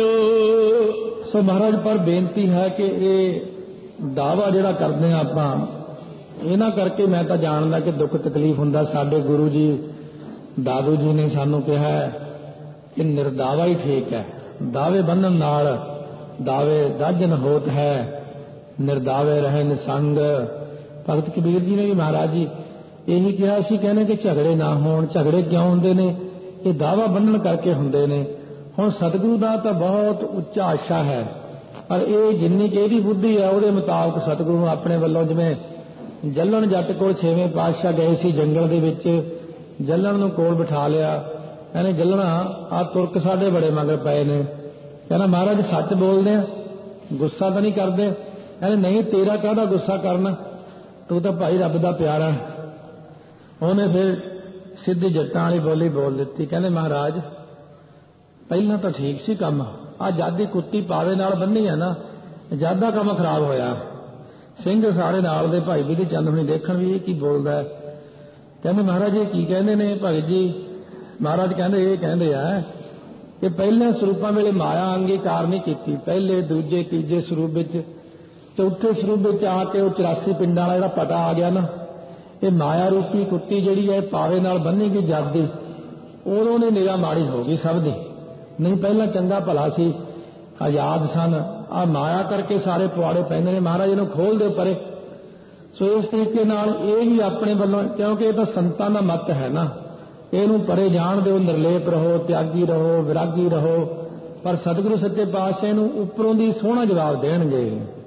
ਲਿਓ। ਸੋ ਮਹਾਰਾਜ ਪਰ ਬੇਨਤੀ ਹੈ ਕਿ ਇਹ ਦਾਵਾ ਜਿਹੜਾ ਕਰਦੇ ਆ ਆਪਾਂ, ਇਹਨਾਂ ਕਰਕੇ ਮੈਂ ਤਾਂ ਜਾਣਦਾ ਕਿ ਦੁੱਖ ਤਕਲੀਫ ਹੁੰਦਾ। ਸਾਡੇ ਗੁਰੂ ਜੀ ਦਾਦੂ ਜੀ ਨੇ ਸਾਨੂੰ ਕਿਹਾ ਕਿ ਨਿਰਦਾਵਾ ਹੀ ਠੀਕ ਹੈ, ਦਾਵੇ ਬੰਨਣ ਨਾਲ ਦਾਵੇ ਦਾਜਨ ਹੋਤ ਹੈ, ਨਿਰਦਾਵੇ ਰਹੇ ਨਿਸੰਗ। ਭਗਤ ਕਬੀਰ ਜੀ ਨੇ ਵੀ ਮਹਾਰਾਜ ਜੀ ਇਹੀ ਕਿਹਾ ਸੀ, ਕਹਿੰਦੇ ਕਿ ਝਗੜੇ ਨਾ ਹੋਣ। ਝਗੜੇ ਕਿਉਂ ਹੁੰਦੇ ਨੇ? ਇਹ ਦਾਵਾ ਬੰਨਣ ਕਰਕੇ ਹੁੰਦੇ ਨੇ। ਹੁਣ ਸਤਿਗੁਰੂ ਦਾ ਤਾਂ ਬਹੁਤ ਉੱਚਾ ਆਸ਼ਾ ਹੈ, ਪਰ ਇਹ ਜਿੰਨੀ ਕਿ ਇਹਦੀ ਬੁੱਧੀ ਹੈ ਉਹਦੇ ਮੁਤਾਬਕ ਸਤਿਗੁਰੂ ਨੂੰ ਆਪਣੇ ਵੱਲੋਂ, ਜਿਵੇਂ ਜੱਲਣ ਜੱਟ ਕੋਲ 6ਵੇਂ ਪਾਤਸ਼ਾਹ ਗਏ ਸੀ ਜੰਗਲ ਦੇ ਵਿੱਚ, ਜੱਲਣ ਨੂੰ ਕੋਲ ਬਿਠਾ ਲਿਆ, ਕਹਿੰਦੇ ਜੱਲਣਾ ਆ ਤੁਰਕ ਸਾਡੇ ਬੜੇ ਮਗਰ ਪਏ ਨੇ। ਕਹਿੰਦਾ ਮਹਾਰਾਜ ਸੱਚ ਬੋਲਦੇ ਆ, ਗੁੱਸਾ ਤਾਂ ਨਹੀਂ ਕਰਦੇ? ਕਹਿੰਦੇ ਨਹੀਂ, ਤੇਰਾ ਕਾਹਦਾ ਗੁੱਸਾ ਕਰਨਾ, ਤੂੰ ਤਾਂ ਭਾਈ ਰੱਬ ਦਾ ਪਿਆਰਾ। ਉਹਨੇ ਫਿਰ ਸਿੱਧੀ ਜੱਟਾਂ ਵਾਲੀ ਬੋਲੀ ਬੋਲ ਦਿੱਤੀ, ਕਹਿੰਦੇ ਮਹਾਰਾਜ ਪਹਿਲਾਂ ਤਾਂ ਠੀਕ ਸੀ ਕੰਮ, ਆ ਜਾਦੀ ਕੁੱਤੀ ਪਾਵੇ ਨਾਲ ਬੰਨੀ ਆ ਨਾ, ਜਿਆਦਾ ਕੰਮ ਖਰਾਬ ਹੋਇਆ। ਸਿੰਘ ਸਾਰੇ ਨਾਲ ਦੇ ਭਾਈ ਵੀ ਦੀ ਚੰਦ ਹੁਣੀ ਦੇਖਣ ਵੀ ਇਹ ਕੀ ਬੋਲਦਾ ਹੈ। ਕਹਿੰਦੇ ਮਹਾਰਾਜ ਇਹ ਕੀ ਕਹਿੰਦੇ ਨੇ ਭਗਤ ਜੀ? ਮਹਾਰਾਜ ਕਹਿੰਦੇ ਇਹ ਕਹਿੰਦੇ ਆ ਕਿ ਪਹਿਲੇ ਸਰੂਪਾਂ ਵੇਲੇ ਮਾਇਆ ਅੰਗੀਕਾਰ ਨਹੀਂ ਕੀਤੀ, ਪਹਿਲੇ ਦੂਜੇ ਤੀਜੇ ਸਰੂਪ ਵਿੱਚ, ਚੌਥੇ ਸਰੂਪ ਵਿੱਚ ਆ ਕੇ ਉਹ 84 ਪਿੰਡਾਂ ਵਾਲਾ ਜਿਹੜਾ ਪਤਾ ਆ ਗਿਆ ਨਾ, ਇਹ ਮਾਇਆ ਰੂਪੀ ਕੁੱਤੀ ਜਿਹੜੀ ਹੈ ਪਾਵੇ ਨਾਲ ਬੰਨੀ ਗਈ ਜਾਦੀ, ਉਦੋਂ ਨੇ ਨਿਗਾਹ ਮਾੜੀ ਹੋ ਗਈ ਸਭ ਦੀ। ਨਹੀਂ ਪਹਿਲਾਂ ਚੰਗਾ ਭਲਾ ਸੀ, ਆਜ਼ਾਦ ਸਨ, ਆ ਮਾਇਆ ਕਰਕੇ ਸਾਰੇ ਪੁਆੜੇ ਪੈਂਦੇ ਨੇ। ਮਹਾਰਾਜ ਇਹਨੂੰ ਖੋਲ ਦਿਓ ਪਰੇ। ਸੋ ਇਸ ਤਰੀਕੇ ਨਾਲ ਇਹ ਵੀ ਆਪਣੇ ਵੱਲੋਂ, ਕਿਉਂਕਿ ਇਹ ਤਾਂ ਸੰਤਾਂ ਦਾ ਮਤ ਹੈ ਨਾ, ਇਹਨੂੰ ਪਰੇ ਜਾਣ ਦਿਓ, ਨਿਰਲੇਪ ਰਹੋ, ਤਿਆਗੀ ਰਹੋ, ਵਿਰਾਗੀ ਰਹੋ। ਪਰ ਸਤਿਗੁਰੂ ਸੱਚੇ ਪਾਤਸ਼ਾਹ ਇਹਨੂੰ ਉੱਪਰੋਂ ਦੀ ਸੋਹਣਾ ਜਵਾਬ ਦੇਣਗੇ।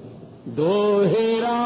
ਦੋਹੇਰਾ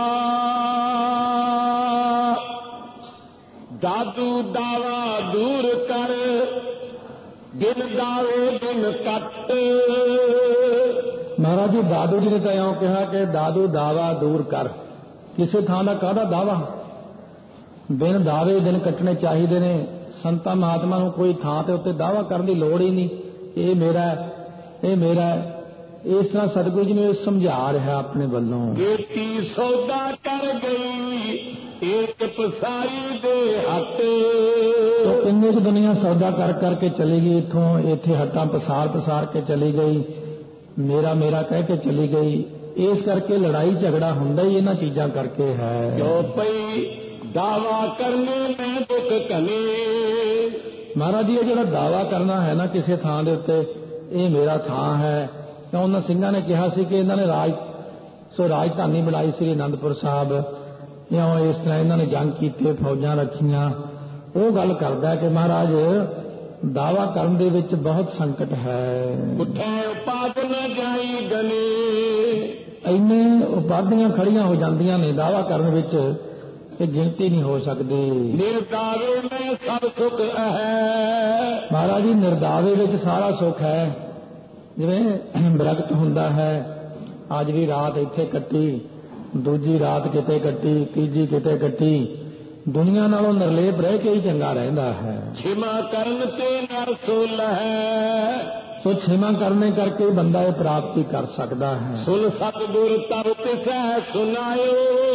ਦਾਦੂ ਦਾਵਾ ਦੂਰ ਕਰ, ਬਿਨ ਦਾਵੇ ਬਿਨ ਕੱਟ, ਮਹਾਰਾਜ ਜੀ ਦਾਦੂ ਜੀ ਨੇ ਤਾਂ ਇਉਂ ਕਿਹਾ ਕਿ ਦਾਦੂ ਦਾਵਾ ਦੂਰ ਕਰ। ਕਿਸੇ ਥਾਂ ਦਾ ਕਾਹਦਾ ਦਾਵਾ? ਦਿਨ ਦਾਵੇ ਦਿਨ ਕੱਟਣੇ ਚਾਹੀਦੇ ਨੇ। ਸੰਤਾਂ ਮਹਾਤਮਾ ਨੂੰ ਕੋਈ ਥਾਂ ਤੇ ਉੱਤੇ ਦਾਵਾ ਕਰਨ ਦੀ ਲੋੜ ਹੀ ਨਹੀਂ। ਇਹ ਮੇਰਾ, ਇਹ ਮੇਰਾ। ਇਸ ਤਰ੍ਹਾਂ ਸਤਿਗੁਰੂ ਜੀ ਨੇ ਸਮਝਾ ਰਿਹਾ ਆਪਣੇ ਵੱਲੋਂ। ਕੀਤੀ ਸੌਦਾ ਕਰ ਗਈ ਇੱਕ ਪਸਾਰੀ ਦੇ ਹੱਥ। ਤੋ ਕਿੰਨੇ ਕੁ ਦੁਨੀਆ ਸੌਦਾ ਕਰ ਕਰਕੇ ਚਲੀ ਗਈ, ਇੱਥੋਂ ਇੱਥੇ ਹੱਟਾਂ ਪਸਾਰ ਕੇ ਚਲੀ ਗਈ, ਮੇਰਾ ਮੇਰਾ ਕਹਿ ਕੇ ਚਲੀ ਗਈ। ਇਸ ਕਰਕੇ ਲੜਾਈ ਝਗੜਾ ਹੁੰਦਾ ਹੀ ਇਹਨਾਂ ਚੀਜ਼ਾਂ ਕਰਕੇ ਹੈ। ਜੋ ਪਈ ਦਾਵਾ ਕਰਨੇ ਮੈਂ ਦੁੱਖ ਕਨੇ। ਮਹਾਰਾਜ ਜੀ ਇਹ ਜਿਹੜਾ ਦਾਵਾ ਕਰਨਾ ਹੈ ਨਾ ਕਿਸੇ ਥਾਂ ਦੇ ਉੱਤੇ, ਇਹ ਮੇਰਾ ਥਾਂ ਹੈ। ਤਾਂ ਉਹਨਾਂ ਸਿੰਘਾਂ ਨੇ ਕਿਹਾ ਸੀ ਕਿ ਇਹਨਾਂ ਨੇ ਰਾਜਧਾਨੀ ਬਣਾਈ ਸ੍ਰੀ ਅਨੰਦਪੁਰ ਸਾਹਿਬ, ਜਾਂ ਇਸ ਤਰ੍ਹਾਂ ਇਹਨਾਂ ਨੇ ਜੰਗ ਕੀਤੇ, ਫੌਜਾਂ ਰੱਖੀਆਂ। ਉਹ ਗੱਲ ਕਰਦਾ ਕਿ ਮਹਾਰਾਜ ਦਾਵਾ ਕਰਨ ਦੇ ਵਿੱਚ ਬਹੁਤ ਸੰਕਟ ਹੈ। ਉੱਠੇ ਉਪਾਦ ਨ ਜਾਈ ਗਨੇ। ਇੰਨੇ ਉਪਾਧੀਆਂ ਖੜੀਆਂ ਹੋ ਜਾਂਦੀਆਂ ਨੇ ਦਾਵਾ ਕਰਨ ਵਿੱਚ, ਇਹ ਗਿਣਤੀ ਨਹੀਂ ਹੋ ਸਕਦੀ। ਨਿਰਦਾਵੇ ਮੈਂ ਸਭ ਸੁਖ ਹੈ। ਮਹਾਰਾਜ ਜੀ ਨਿਰਦਾਵੇ ਵਿੱਚ ਸਾਰਾ ਸੁੱਖ ਹੈ। ਜਿਵੇਂ ਬਿਰਗਤ ਹੁੰਦਾ ਹੈ, ਅੱਜ ਵੀ ਰਾਤ ਇੱਥੇ ਕੱਟੀ, ਦੂਜੀ ਰਾਤ ਕਿਤੇ ਕੱਟੀ, ਤੀਜੀ ਕਿਤੇ ਕੱਟੀ। ਦੁਨੀਆ ਨਾਲੋਂ ਨਿਰਲੇਪ ਰਹਿ ਕੇ ਹੀ ਚੰਗਾ ਰਹਿੰਦਾ ਹੈ। ਛਿਮਾ ਕਰਨ ਤੇ ਨਰ ਸੁਲ ਹੈ। ਸੋ ਛਿਮਾ ਕਰਨੇ ਕਰਕੇ ਹੀ ਬੰਦਾ ਇਹ ਪ੍ਰਾਪਤੀ ਕਰ ਸਕਦਾ ਹੈ। ਸੁਨ ਸਤਿਗੁਰ ਤਬ ਤਿਸੈ ਸੁਨਾਇਓ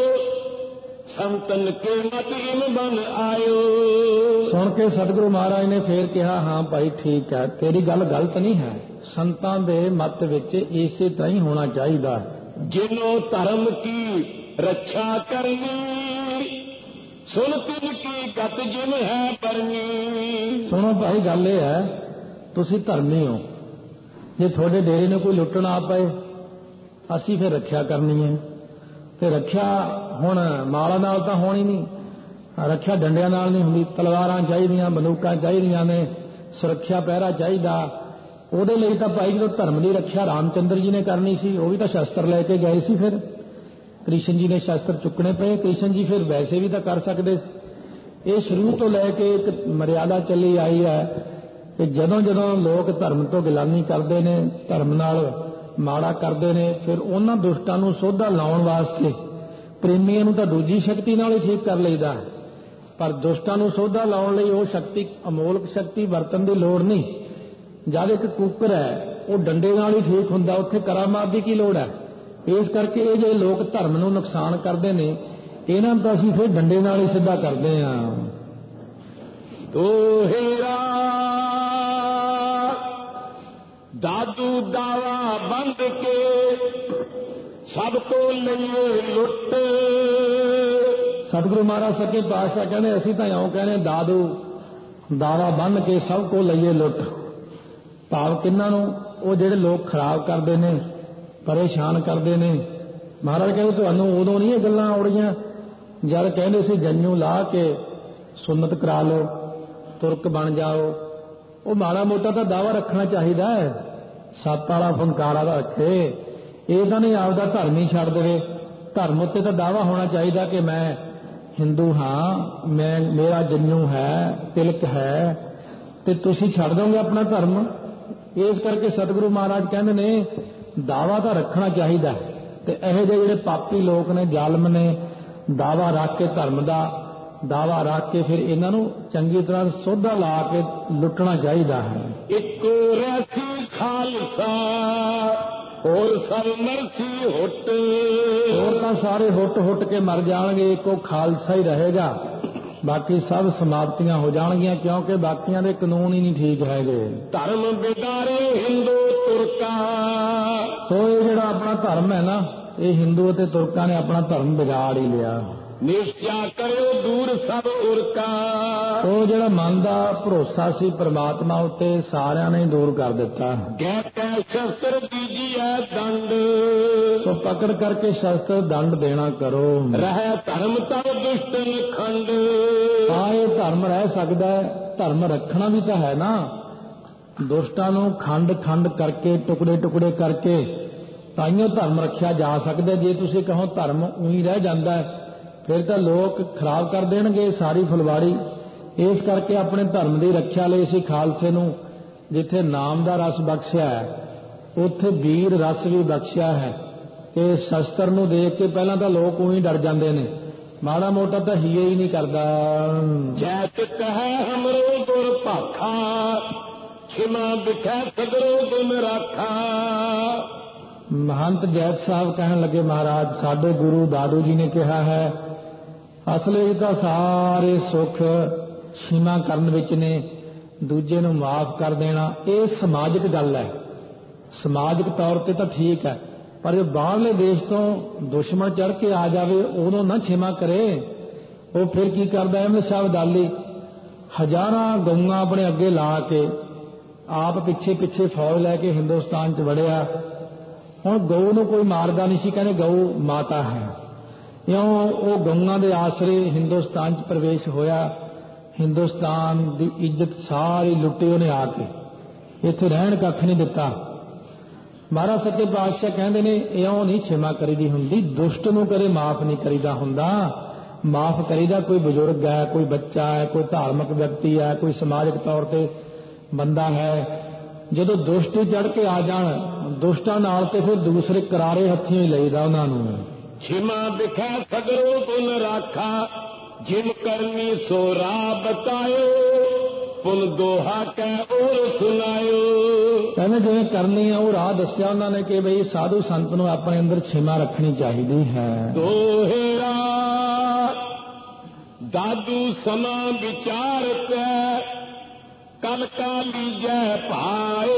ਸੰਤਨ ਕੇ ਮਤ ਇਨ ਬਨ ਆਇਓ। ਸੁਣ ਕੇ ਸਤਿਗੁਰੂ ਮਹਾਰਾਜ ਨੇ ਫੇਰ ਕਿਹਾ, ਹਾਂ ਭਾਈ ਠੀਕ ਹੈ, ਤੇਰੀ ਗੱਲ ਗਲਤ ਨਹੀਂ ਹੈ। ਸੰਤਾਂ ਦੇ ਮਤ ਵਿੱਚ ਇਸੇ ਤਰ੍ਹਾਂ ਹੀ ਹੋਣਾ ਚਾਹੀਦਾ ਹੈ। ਜਿਨੋ ਧਰਮ ਕੀ ਰੱਖਿਆ ਕਰਨੀ ਸੁਣ ਤਿਨ ਕੀ ਗਤ ਜਿਨ ਹੈ ਬਰਨੀ। ਸੁਣੋ ਭਾਈ, ਗੱਲ ਇਹ ਹੈ, ਤੁਸੀਂ ਧਰਮੀ ਹੋ। ਜੇ ਤੁਹਾਡੇ ਡੇਰੇ ਨੂੰ ਕੋਈ ਲੁੱਟਣ ਆ ਪਏ, ਅਸੀਂ ਫਿਰ ਰੱਖਿਆ ਕਰਨੀ ਹੈ। ਤੇ ਰੱਖਿਆ ਹੁਣ ਮਾਲਾ ਨਾਲ ਤਾਂ ਹੋਣੀ ਨਹੀਂ, ਰੱਖਿਆ ਡੰਡਿਆਂ ਨਾਲ ਨਹੀਂ ਹੁੰਦੀ। ਤਲਵਾਰਾਂ ਚਾਹੀਦੀਆਂ, ਬੰਦੂਕਾਂ ਚਾਹੀਦੀਆਂ ਨੇ, ਸੁਰੱਖਿਆ ਪਹਿਰਾ ਚਾਹੀਦਾ। ਉਹਦੇ ਲਈ ਤਾਂ ਭਾਈ ਜਦੋਂ ਧਰਮ ਦੀ ਰੱਖਿਆ ਰਾਮਚੰਦਰ ਜੀ ਨੇ ਕਰਨੀ ਸੀ, ਉਹ ਵੀ ਤਾਂ ਸ਼ਸਤਰ ਲੈ ਕੇ ਗਏ ਸੀ। ਫਿਰ ਕ੍ਰਿਸ਼ਨ ਜੀ ਨੇ ਸ਼ਸਤਰ ਚੁੱਕਣੇ ਪਏ। ਕ੍ਰਿਸ਼ਨ ਜੀ ਫਿਰ ਵੈਸੇ ਵੀ ਤਾਂ ਕਰ ਸਕਦੇ ਸੀ। ਇਹ ਸ਼ੁਰੂ ਤੋਂ ਲੈ ਕੇ ਇੱਕ ਮਰਿਆਦਾ ਚੱਲੀ ਆਈ ਹੈ ਕਿ ਜਦੋਂ ਜਦੋਂ ਲੋਕ ਧਰਮ ਤੋਂ ਗਿਲਾਨੀ ਕਰਦੇ ਨੇ, ਧਰਮ ਨਾਲ ਮਾੜਾ ਕਰਦੇ ਨੇ, ਫਿਰ ਉਹਨਾਂ ਦੁਸ਼ਟਾਂ ਨੂੰ ਸੋਧਾ ਲਾਉਣ ਵਾਸਤੇ ਪ੍ਰੇਮੀਆਂ ਨੂੰ ਤਾਂ ਦੂਜੀ ਸ਼ਕਤੀ ਨਾਲ ਹੀ ਠੀਕ ਕਰ ਲਈਦਾ, ਪਰ ਦੁਸ਼ਟਾਂ ਨੂੰ ਸੋਧਾ ਲਾਉਣ ਲਈ ਉਹ ਸ਼ਕਤੀ, ਅਮੋਲਕ ਸ਼ਕਤੀ ਵਰਤਣ ਦੀ ਲੋੜ ਨਹੀਂ। ਜਦ ਇੱਕ ਕੁੱਕਰ ਹੈ ਉਹ ਡੰਡੇ ਨਾਲ ਹੀ ਠੀਕ ਹੁੰਦਾ, ਉੱਥੇ ਕਰਾਮਾਤ ਦੀ ਕੀ ਲੋੜ ਹੈ। ਇਸ ਕਰਕੇ ਇਹ ਜਿਹੜੇ ਲੋਕ ਧਰਮ ਨੂੰ ਨੁਕਸਾਨ ਕਰਦੇ ਨੇ, ਇਹਨਾਂ ਨੂੰ ਤਾਂ ਅਸੀਂ ਫਿਰ ਡੰਡੇ ਨਾਲ ਹੀ ਸਿੱਧਾ ਕਰਦੇ ਹਾਂ। ਦੋਹੇਰਾ ਦਾਦੂ ਦਾਵਾ ਬੰਦ ਕੇ ਸਭ ਕੋ ਲਈਏ ਲੁੱਟ। ਸਤਿਗੁਰੂ ਮਹਾਰਾਜ ਸੱਚੇ ਪਾਤਸ਼ਾਹ ਕਹਿੰਦੇ, ਅਸੀਂ ਤਾਂ ਇਉਂ ਕਹਿੰਦੇ, ਦਾਦੂ ਦਾਵਾ ਬੰਨ ਕੇ ਸਭ ਕੋ ਲਈਏ ਲੁੱਟ। ਭਾਵ ਕਿਹਨਾਂ ਨੂੰ? ਉਹ ਜਿਹੜੇ ਲੋਕ ਖਰਾਬ ਕਰਦੇ ਨੇ, ਪਰੇਸ਼ਾਨ ਕਰਦੇ ਨੇ। ਮਹਾਰਾਜ ਕਹਿੰਦੇ ਤੁਹਾਨੂੰ ਉਦੋਂ ਨਹੀਂ ਇਹ ਗੱਲਾਂ ਆਉੜੀਆਂ ਜਦ ਕਹਿੰਦੇ ਸੀ ਜੰਨੂ ਲਾ ਕੇ ਸੁੰਨਤ ਕਰਾ ਲਓ, ਤੁਰਕ ਬਣ ਜਾਓ। ਉਹ ਮਾੜਾ ਮੋਟਾ ਤਾਂ ਦਾਵਾ ਰੱਖਣਾ ਚਾਹੀਦਾ ਹੈ, ਸੱਪ ਵਾਲਾ ਫੰਕਾਰਾ ਦਾ ਰੱਖੇ। ਇਹ ਤਾਂ ਨਹੀਂ ਆਪਦਾ ਧਰਮ ਹੀ ਛੱਡ ਦੇਵੇ। ਧਰਮ ਉੱਤੇ ਤਾਂ ਦਾਵਾ ਹੋਣਾ ਚਾਹੀਦਾ ਕਿ ਮੈਂ ਹਿੰਦੂ ਹਾਂ, ਮੇਰਾ ਜੰਨੂ ਹੈ, ਤਿਲਕ ਹੈ, ਤੇ ਤੁਸੀਂ ਛੱਡ ਦੋਗੇ ਆਪਣਾ ਧਰਮ। ਇਸ ਕਰਕੇ ਸਤਿਗੁਰੂ ਮਹਾਰਾਜ ਕਹਿੰਦੇ ਨੇ ਦਾਵਾ ਤਾਂ ਰੱਖਣਾ ਚਾਹੀਦਾ। ਤੇ ਇਹੋ ਜਿਹੇ ਜਿਹੜੇ ਪਾਪੀ ਲੋਕ ਨੇ, ਜ਼ਾਲਮ ਨੇ, ਦਾਵਾ ਰੱਖ ਕੇ ਧਰਮ ਦਾ ਦਾਵਾ ਰੱਖ ਕੇ ਫਿਰ ਇਹਨਾਂ ਨੂੰ ਚੰਗੀ ਤਰ੍ਹਾਂ ਸੋਧਾ ਲਾ ਕੇ ਲੁੱਟਣਾ ਚਾਹੀਦਾ ਹੈ। ਇੱਕੋ ਰੈਸੀ ਖਾਲਸਾ ਹੋਰ ਸਭ ਮਰਸੀ ਹੁੱਟ। ਹੋਰ ਤਾਂ ਸਾਰੇ ਹੁੱਟ ਕੇ ਮਰ ਜਾਣਗੇ, ਇੱਕੋ ਖਾਲਸਾ ਹੀ ਰਹੇਗਾ, ਬਾਕੀ ਸਭ ਸਮਾਪਤੀਆਂ ਹੋ ਜਾਣਗੀਆਂ, ਕਿਉਂਕਿ ਬਾਕੀਆਂ ਦੇ ਕਾਨੂੰਨ ਹੀ ਨਹੀਂ ਠੀਕ ਹੈਗੇ। ਧਰਮ ਬਿਗਾਰੇ ਹਿੰਦੂ ਤੁਰਕਾ। ਸੋ ਇਹ ਜਿਹੜਾ ਆਪਣਾ ਧਰਮ ਹੈ ਨਾ, ਇਹ ਹਿੰਦੂ ਅਤੇ ਤੁਰਕਾਂ ਨੇ ਆਪਣਾ ਧਰਮ ਵਿਗਾੜ ਹੀ ਲਿਆ। ਨਿਸ਼ਚਾ ਕਰਿਓ ਦੂਰ ਸਭ ਉਰਕਾ। ਉਹ ਜਿਹੜਾ ਮਨ ਦਾ ਭਰੋਸਾ ਸੀ ਪ੍ਰਮਾਤਮਾ ਉੱਤੇ, ਸਾਰਿਆਂ ਨੇ ਦੂਰ ਕਰ ਦਿੱਤਾ। ਗੈ ਕੈ ਸ਼ਸਤਰ ਦੀਜੀਐ ਦੰਡ। ਸੋ ਪਕੜ ਕਰਕੇ ਸ਼ਸਤਰ ਦੰਡ ਦੇਣਾ ਕਰੋ। ਰਹਿ ਧਰਮ ਤਵ ਦੁਸ਼ਟਨ ਖੰਡ। ਹਾਂ, ਇਹ ਧਰਮ ਰਹਿ ਸਕਦਾ ਹੈ, ਧਰਮ ਰੱਖਣਾ ਵੀ ਤਾਂ ਹੈ ਨਾ। ਦੁਸ਼ਟਾਂ ਨੂੰ ਖੰਡ ਖੰਡ ਕਰਕੇ, ਟੁਕੜੇ ਟੁਕੜੇ ਕਰਕੇ ਤਾਈਓ ਧਰਮ ਰੱਖਿਆ ਜਾ ਸਕਦਾ। ਜੇ ਤੁਸੀਂ ਕਹੋ ਧਰਮ ਉਹੀ ਰਹਿ ਜਾਂਦਾ ਹੈ, ਫਿਰ ਤਾਂ ਲੋਕ ਖਰਾਬ ਕਰ ਦੇਣਗੇ ਸਾਰੀ ਫੁਲਵਾੜੀ। ਇਸ ਕਰਕੇ ਆਪਣੇ ਧਰਮ ਦੀ ਰੱਖਿਆ ਲਈ ਅਸੀਂ ਖਾਲਸੇ ਨੂੰ ਜਿੱਥੇ ਨਾਮ ਦਾ ਰਸ ਬਖਸ਼ਿਆ ਹੈ, ਉੱਥੇ ਵੀਰ ਰਸ ਵੀ ਬਖਸ਼ਿਆ ਹੈ ਕਿ ਸ਼ਸਤਰ ਨੂੰ ਦੇਖ ਕੇ ਪਹਿਲਾਂ ਤਾਂ ਲੋਕ ਉਹੀ ਡਰ ਜਾਂਦੇ ਨੇ, ਮਾੜਾ ਮੋਟਾ ਤਾਂ ਹੀਏ ਹੀ ਨਹੀਂ ਕਰਦਾ। ਜੈਤ ਕਹੈ ਹਮਰੋ ਦੁਰ ਭਾਖਾ, ਛਿਮਾ ਬਿਖੈ ਸਗਰੋ ਗੁਣ ਰਾਖਾ। ਮਹੰਤ ਜੈਤ ਸਾਹਿਬ ਕਹਿਣ ਲੱਗੇ, ਮਹਾਰਾਜ ਸਾਡੇ ਗੁਰੂ ਦਾਦੂ ਜੀ ਨੇ ਕਿਹਾ ਹੈ ਅਸਲ ਵਿੱਚ ਤਾਂ ਸਾਰੇ ਸੁੱਖ ਛਿਮਾ ਕਰਨ ਵਿੱਚ ਨੇ, ਦੂਜੇ ਨੂੰ ਮਾਫ ਕਰ ਦੇਣਾ ਇਹ ਸਮਾਜਿਕ ਗੱਲ ਹੈ, ਸਮਾਜਿਕ ਤੌਰ ਤੇ ਤਾਂ ਠੀਕ ਹੈ, ਪਰ ਜੇ ਬਾਹਰਲੇ ਦੇਸ਼ ਤੋਂ ਦੁਸ਼ਮਣ ਚੜ ਕੇ ਆ ਜਾਵੇ ਉਦੋਂ ਨਾ ਛਿਮਾ ਕਰੇ। ਉਹ ਫਿਰ ਕੀ ਕਰਦਾ ਅਹਿਮਦ ਸ਼ਾਹ ਅਬਦਾਲੀ, ਹਜ਼ਾਰਾਂ ਗਊਆਂ ਆਪਣੇ ਅੱਗੇ ਲਾ ਕੇ ਆਪ ਪਿੱਛੇ ਪਿੱਛੇ ਫੌਜ ਲੈ ਕੇ ਹਿੰਦੁਸਤਾਨ 'ਚ ਵੜਿਆ। ਹੁਣ ਗਊ ਨੂੰ ਕੋਈ ਮਾਰਦਾ ਨਹੀਂ ਸੀ, ਕਹਿੰਦੇ ਗਊ ਮਾਤਾ ਹੈ। ਇਉਂ ਉਹ ਗਊਆਂ ਦੇ ਆਸਰੇ ਹਿੰਦੁਸਤਾਨ 'ਚ ਪ੍ਰਵੇਸ਼ ਹੋਇਆ। ਹਿੰਦੁਸਤਾਨ ਦੀ ਇੱਜ਼ਤ ਸਾਰੀ ਲੁੱਟੀ ਉਹਨੇ ਆ ਕੇ, ਇੱਥੇ ਰਹਿਣ ਕੱਖ ਨਹੀਂ ਦਿੱਤਾ। ਮਹਾਰਾਜ ਸੱਚੇ ਪਾਤਸ਼ਾਹ ਕਹਿੰਦੇ ਨੇ ਇਉਂ ਨਹੀਂ ਛਿਮਾ ਕਰੀਦੀ ਹੁੰਦੀ, ਦੁਸ਼ਟ ਨੂੰ ਕਦੇ ਮਾਫ ਨਹੀਂ ਕਰੀਦਾ ਹੁੰਦਾ। ਮਾਫ ਕਰੀਦਾ ਕੋਈ ਬਜ਼ੁਰਗ ਹੈ, ਕੋਈ ਬੱਚਾ ਹੈ, ਕੋਈ ਧਾਰਮਿਕ ਵਿਅਕਤੀ ਹੈ, ਕੋਈ ਸਮਾਜਿਕ ਤੌਰ ਤੇ ਬੰਦਾ ਹੈ। ਜਦੋਂ ਦੁਸ਼ਟ ਚੜ ਕੇ ਆ ਜਾਣ ਦੁਸ਼ਟਾਂ ਨਾਲ ਤੇ ਫਿਰ ਦੂਸਰੇ ਕਰਾਰੇ ਹੱਥੀਂ ਹੀ ਲਈਦਾ ਉਹਨਾਂ ਨੂੰ। ਛਿਮਾ ਬਿਖੈ ਸਗਰੋ ਗੁਣ ਰਾਖਾ, ਜਿਮ ਕਰਨੀ ਸੋ ਰਾਹ ਬਤਾਇਓ, ਪੁਨ ਦੋਹਾ ਕਹਿ ਔਰ ਸੁਣਾਇਓ। ਕਹਿੰਦੇ ਜਿਵੇਂ ਕਰਨੀ ਆ ਉਹ ਰਾਹ ਦੱਸਿਆ ਉਹਨਾਂ ਨੇ ਕਿ ਬਈ ਸਾਧੂ ਸੰਤ ਨੂੰ ਆਪਣੇ ਅੰਦਰ ਛਿਮਾ ਰੱਖਣੀ ਚਾਹੀਦੀ ਹੈ। ਦੋਹੇਰਾ ਦਾਦੂ ਸਮਾ ਵਿਚਾਰ ਕੈ, ਕਲ ਕਾ ਲੀਜੈ ਭਾਏ,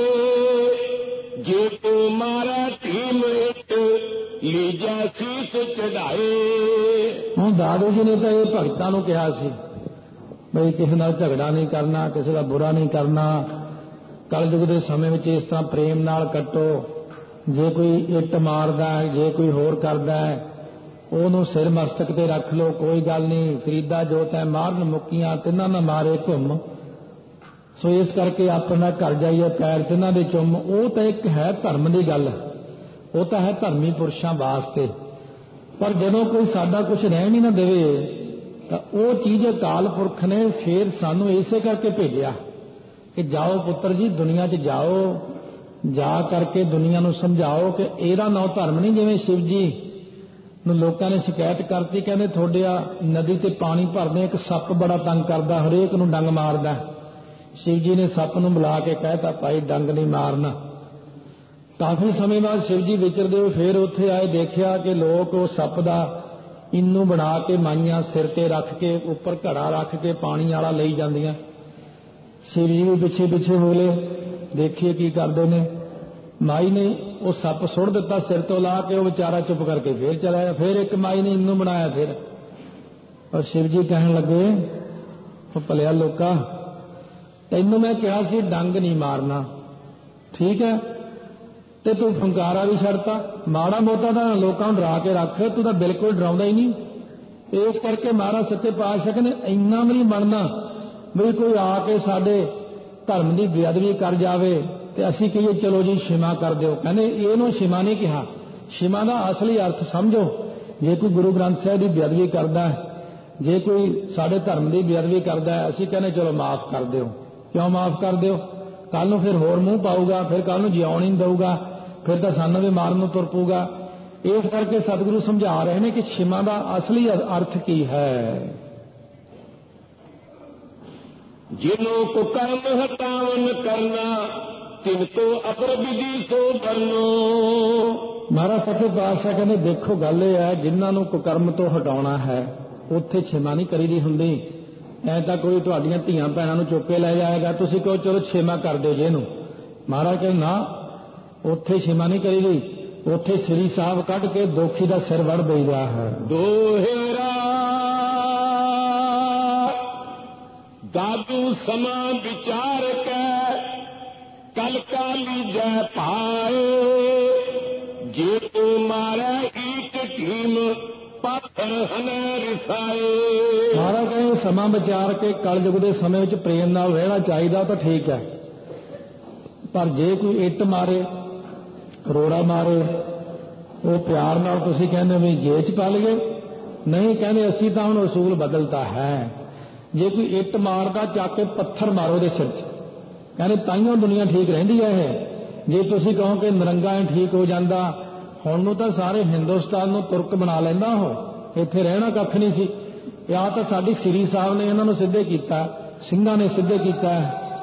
ਜੇ ਤੂੰ ਮਾਰਾ ਧੀਮ ਇਟ ਲੀਜੈ ਸੀਸ ਚੜਾਏ। ਹੁਣ ਦਾਦੂ ਜੀ ਨੇ ਤਾਂ ਇਹ ਭਗਤਾਂ ਨੂੰ ਕਿਹਾ ਸੀ ਬਈ ਕਿਸੇ ਨਾਲ ਝਗੜਾ ਨਹੀਂ ਕਰਨਾ, ਕਿਸੇ ਦਾ ਬੁਰਾ ਨਹੀਂ ਕਰਨਾ, ਕਲਯੁਗ ਦੇ ਸਮੇਂ ਵਿੱਚ ਇਸ ਤਰ੍ਹਾਂ ਪ੍ਰੇਮ ਨਾਲ ਕੱਟੋ। ਜੇ ਕੋਈ ਇੱਟ ਮਾਰਦਾ ਹੈ, ਜੇ ਕੋਈ ਹੋਰ ਕਰਦਾ ਹੈ, ਉਹਨੂੰ ਸਿਰ ਮਸਤਕ ਤੇ ਰੱਖ ਲਓ, ਕੋਈ ਗੱਲ ਨਹੀਂ। ਫਰੀਦਾ ਜੋ ਤੈ ਮਾਰਨ ਮੁੱਕੀਆਂ ਤਿੰਨਾਂ ਨਾ ਮਾਰੇ ਘੁੰਮ। ਸੋ ਇਸ ਕਰਕੇ ਆਪਣਾ ਘਰ ਜਾਈਏ ਪੈਰ ਤਿੰਨਾਂ ਦੇ ਚੁੰਮ। ਉਹ ਤਾਂ ਇੱਕ ਹੈ ਧਰਮ ਦੀ ਗੱਲ, ਉਹ ਤਾਂ ਹੈ ਧਰਮੀ ਪੁਰਸ਼ਾਂ ਵਾਸਤੇ। ਪਰ ਜਦੋਂ ਕੋਈ ਸਾਡਾ ਕੁਝ ਰਹਿਣ ਹੀ ਨਾ ਦੇਵੇ ਤਾਂ ਉਹ ਚੀਜ਼ ਅਕਾਲ ਪੁਰਖ ਨੇ ਫੇਰ ਸਾਨੂੰ ਇਸੇ ਕਰਕੇ ਭੇਜਿਆ ਕਿ ਜਾਓ ਪੁੱਤਰ ਜੀ ਦੁਨੀਆ 'ਚ ਜਾਓ, ਜਾ ਕਰਕੇ ਦੁਨੀਆ ਨੂੰ ਸਮਝਾਓ ਕਿ ਇਹਦਾ ਨਾਂ ਧਰਮ ਨਹੀਂ। ਜਿਵੇਂ ਸ਼ਿਵ ਜੀ ਨੂੰ ਲੋਕਾਂ ਨੇ ਸ਼ਿਕਾਇਤ ਕਰਤੀ, ਕਹਿੰਦੇ ਤੁਹਾਡੇ ਆ ਨਦੀ ਤੇ ਪਾਣੀ ਭਰਦੇ ਇੱਕ ਸੱਪ ਬੜਾ ਤੰਗ ਕਰਦਾ, ਹਰੇਕ ਨੂੰ ਡੰਗ ਮਾਰਦਾ। ਸ਼ਿਵ ਜੀ ਨੇ ਸੱਪ ਨੂੰ ਬੁਲਾ ਕੇ ਕਹਿਤਾ ਭਾਈ ਡੰਗ ਨਹੀਂ ਮਾਰਨਾ। ਕਾਫੀ ਸਮੇਂ ਬਾਅਦ ਸ਼ਿਵ ਜੀ ਵਿਚਰਦੇ ਹੋਏ ਫੇਰ ਉੱਥੇ ਆਏ, ਦੇਖਿਆ ਕਿ ਲੋਕ ਉਹ ਸੱਪ ਦਾ ਇੰਨੂ ਬਣਾ ਕੇ ਮਾਈਆਂ ਸਿਰ ਤੇ ਰੱਖ ਕੇ ਉੱਪਰ ਘੜਾ ਰੱਖ ਕੇ ਪਾਣੀ ਵਾਲਾ ਲਈ ਜਾਂਦੀਆਂ। ਸ਼ਿਵ ਜੀ ਵੀ ਪਿੱਛੇ ਪਿੱਛੇ ਹੋ ਲਏ, ਦੇਖੀਏ ਕੀ ਕਰਦੇ ਨੇ। ਮਾਈ ਨੇ ਉਹ ਸੱਪ ਸੁੱਟ ਦਿੱਤਾ ਸਿਰ ਤੋਂ ਲਾ ਕੇ, ਉਹ ਵਿਚਾਰਾ ਚੁੱਪ ਕਰਕੇ ਫੇਰ ਚਲਾ ਗਿਆ। ਫੇਰ ਇੱਕ ਮਾਈ ਨੇ ਇੰਨੂ ਬਣਾਇਆ ਫਿਰ, ਔਰ ਸ਼ਿਵ ਜੀ ਕਹਿਣ ਲੱਗੇ ਉਹ ਭਲਿਆ ਲੋਕਾ, ਤੈਨੂੰ ਮੈਂ ਕਿਹਾ ਸੀ ਡੰਗ ਨਹੀਂ ਮਾਰਨਾ, ਠੀਕ ਹੈ, ਤੇ ਤੂੰ ਫੰਕਾਰਾ ਵੀ ਛੱਡਤਾ। ਮਾੜਾ ਮੋਟਾ ਤਾਂ ਲੋਕਾਂ ਨੂੰ ਡਰਾ ਕੇ ਰੱਖ, ਤੂੰ ਤਾਂ ਬਿਲਕੁਲ ਡਰਾਉਂਦਾ ਹੀ ਨਹੀਂ। ਇਸ ਕਰਕੇ ਮਹਾਰਾਜ ਸੱਚੇ ਪਾਤਸ਼ਾਹ ਕਹਿੰਦੇ ਇੰਨਾ ਵੀ ਨਹੀਂ ਬਣਨਾ ਵੀ ਕੋਈ ਆ ਕੇ ਸਾਡੇ ਧਰਮ ਦੀ ਬੇਅਦਬੀ ਕਰ ਜਾਵੇ ਤੇ ਅਸੀਂ ਕਹੀਏ ਚਲੋ ਜੀ ਛਿਮਾ ਕਰ ਦਿਓ। ਕਹਿੰਦੇ ਇਹਨੂੰ ਛਿਮਾ ਨਹੀਂ ਕਿਹਾ, ਛਿਮਾ ਦਾ ਅਸਲੀ ਅਰਥ ਸਮਝੋ। ਜੇ ਕੋਈ ਗੁਰੂ ਗ੍ਰੰਥ ਸਾਹਿਬ ਦੀ ਬੇਅਦਬੀ ਕਰਦਾ ਹੈ, ਜੇ ਕੋਈ ਸਾਡੇ ਧਰਮ ਦੀ ਬੇਅਦਬੀ ਕਰਦਾ ਹੈ, ਅਸੀਂ ਕਹਿੰਦੇ ਚਲੋ ਮਾਫ ਕਰ ਦਿਓ। ਕਿਉਂ ਮਾਫ ਕਰ ਦਿਓ? ਕੱਲ ਨੂੰ ਫਿਰ ਹੋਰ ਮੂੰਹ ਪਾਊਗਾ, ਫਿਰ ਕੱਲ ਨੂੰ ਜਿਉਣ ਹੀ ਨਹੀਂ ਦਊਗਾ, ਫਿਰ ਤਾਂ ਸਾਨੂੰ ਵੀ ਮਾਰਨ ਨੂੰ ਤੁਰ ਪਊਗਾ। ਇਸ ਕਰਕੇ ਸਤਿਗੁਰੂ ਸਮਝਾ ਰਹੇ ਨੇ ਕਿ ਛਿਮਾ ਦਾ ਅਸਲੀ ਅਰਥ ਕੀ ਹੈ। ਜਿਨੋਂ ਕੋ ਕਰਮ ਹਟਾਵਨ ਕਰਨਾ, ਤਿਨ ਤੋਂ ਅਪਰ ਵਿਧੀ ਸੋ ਬਰਨੋ। ਮਹਾਰਾਜ ਸੱਚੇ ਪਾਤਸ਼ਾਹ ਕਹਿੰਦੇ ਦੇਖੋ ਗੱਲ ਇਹ ਹੈ, ਜਿਨ੍ਹਾਂ ਨੂੰ ਕੁਕਰਮ ਤੋਂ ਹਟਾਉਣਾ ਹੈ ਉੱਥੇ ਛਿਮਾ ਨਹੀਂ ਕਰੀਦੀ ਹੁੰਦੀ। ਐ ਤਾਂ ਕੋਈ ਤੁਹਾਡੀਆਂ ਧੀਆਂ ਭੈਣਾਂ ਨੂੰ ਚੁੱਕ ਕੇ ਲੈ ਜਾਏਗਾ, ਤੁਸੀਂ ਕਹੋ ਚਲੋ ਛਿਮਾ ਕਰ ਦਿਓ ਜੀ ਇਹਨੂੰ। ਮਹਾਰਾਜ ਕਹਿੰਦੇ ਨਾ, ਉੱਥੇ ਛਿਮਾ ਨਹੀਂ ਕਰੀਦੀ, ਉੱਥੇ ਸ੍ਰੀ ਸਾਹਿਬ ਕੱਢ ਕੇ ਦੋਖੀ ਦਾ ਸਿਰ ਵੜ ਦੇਈਦਾ ਹੈ। ਦੋਹੇਰਾ ਦਾਦੂ ਸਮਾ ਵਿਚਾਰ ਕੈ, ਕਲ ਕਾ ਲੀਜੈ ਭਾਏ, ਜੇ ਤੂੰ ਮਾਰੇ ਈਟ ਢੀਮ ਪਾਥਰ ਹਨੇ ਰਿਸਾਏ। ਮਹਾਰਾਜ ਕਹਿੰਦੇ ਸਮਾਂ ਵਿਚਾਰ ਕੇ ਕਲਯੁਗ ਦੇ ਸਮੇਂ ਵਿੱਚ ਪ੍ਰੇਮ ਨਾਲ ਰਹਿਣਾ ਚਾਹੀਦਾ ਤਾਂ ਠੀਕ ਹੈ, ਪਰ ਜੇ ਕੋਈ ਇੱਟ ਮਾਰੇ ਰੋੜਾ ਮਾਰੇ ਉਹ ਪਿਆਰ ਨਾਲ ਤੁਸੀਂ ਕਹਿੰਦੇ ਵੀ ਜੇਲ੍ਹ 'ਚ ਪਾ ਲਈਏ। ਨਹੀਂ, ਕਹਿੰਦੇ ਅਸੀਂ ਤਾਂ ਹੁਣ ਅਸੂਲ ਬਦਲਤਾ ਹੈ। ਜੇ ਕੋਈ ਇੱਟ ਮਾਰਦਾ ਚੱਕ ਕੇ ਪੱਥਰ ਮਾਰੋ ਉਹਦੇ ਸਿਰ 'ਚ, ਕਹਿੰਦੇ ਤਾਈਓ ਦੁਨੀਆ ਠੀਕ ਰਹਿੰਦੀ ਹੈ। ਜੇ ਤੁਸੀਂ ਕਹੋ ਕਿ ਨਰੰਗਾ ਠੀਕ ਹੋ ਜਾਂਦਾ, ਹੁਣ ਨੂੰ ਤਾਂ ਸਾਰੇ ਹਿੰਦੁਸਤਾਨ ਨੂੰ ਤੁਰਕ ਬਣਾ ਲੈਂਦਾ, ਉਹ ਇੱਥੇ ਰਹਿਣਾ ਕੱਖ ਨਹੀਂ ਸੀ। ਆਹ ਤਾਂ ਸਾਡੀ ਸ੍ਰੀ ਸਾਹਿਬ ਨੇ ਇਹਨਾਂ ਨੂੰ ਸਿੱਧੇ ਕੀਤਾ, ਸਿੰਘਾਂ ਨੇ ਸਿੱਧੇ ਕੀਤਾ।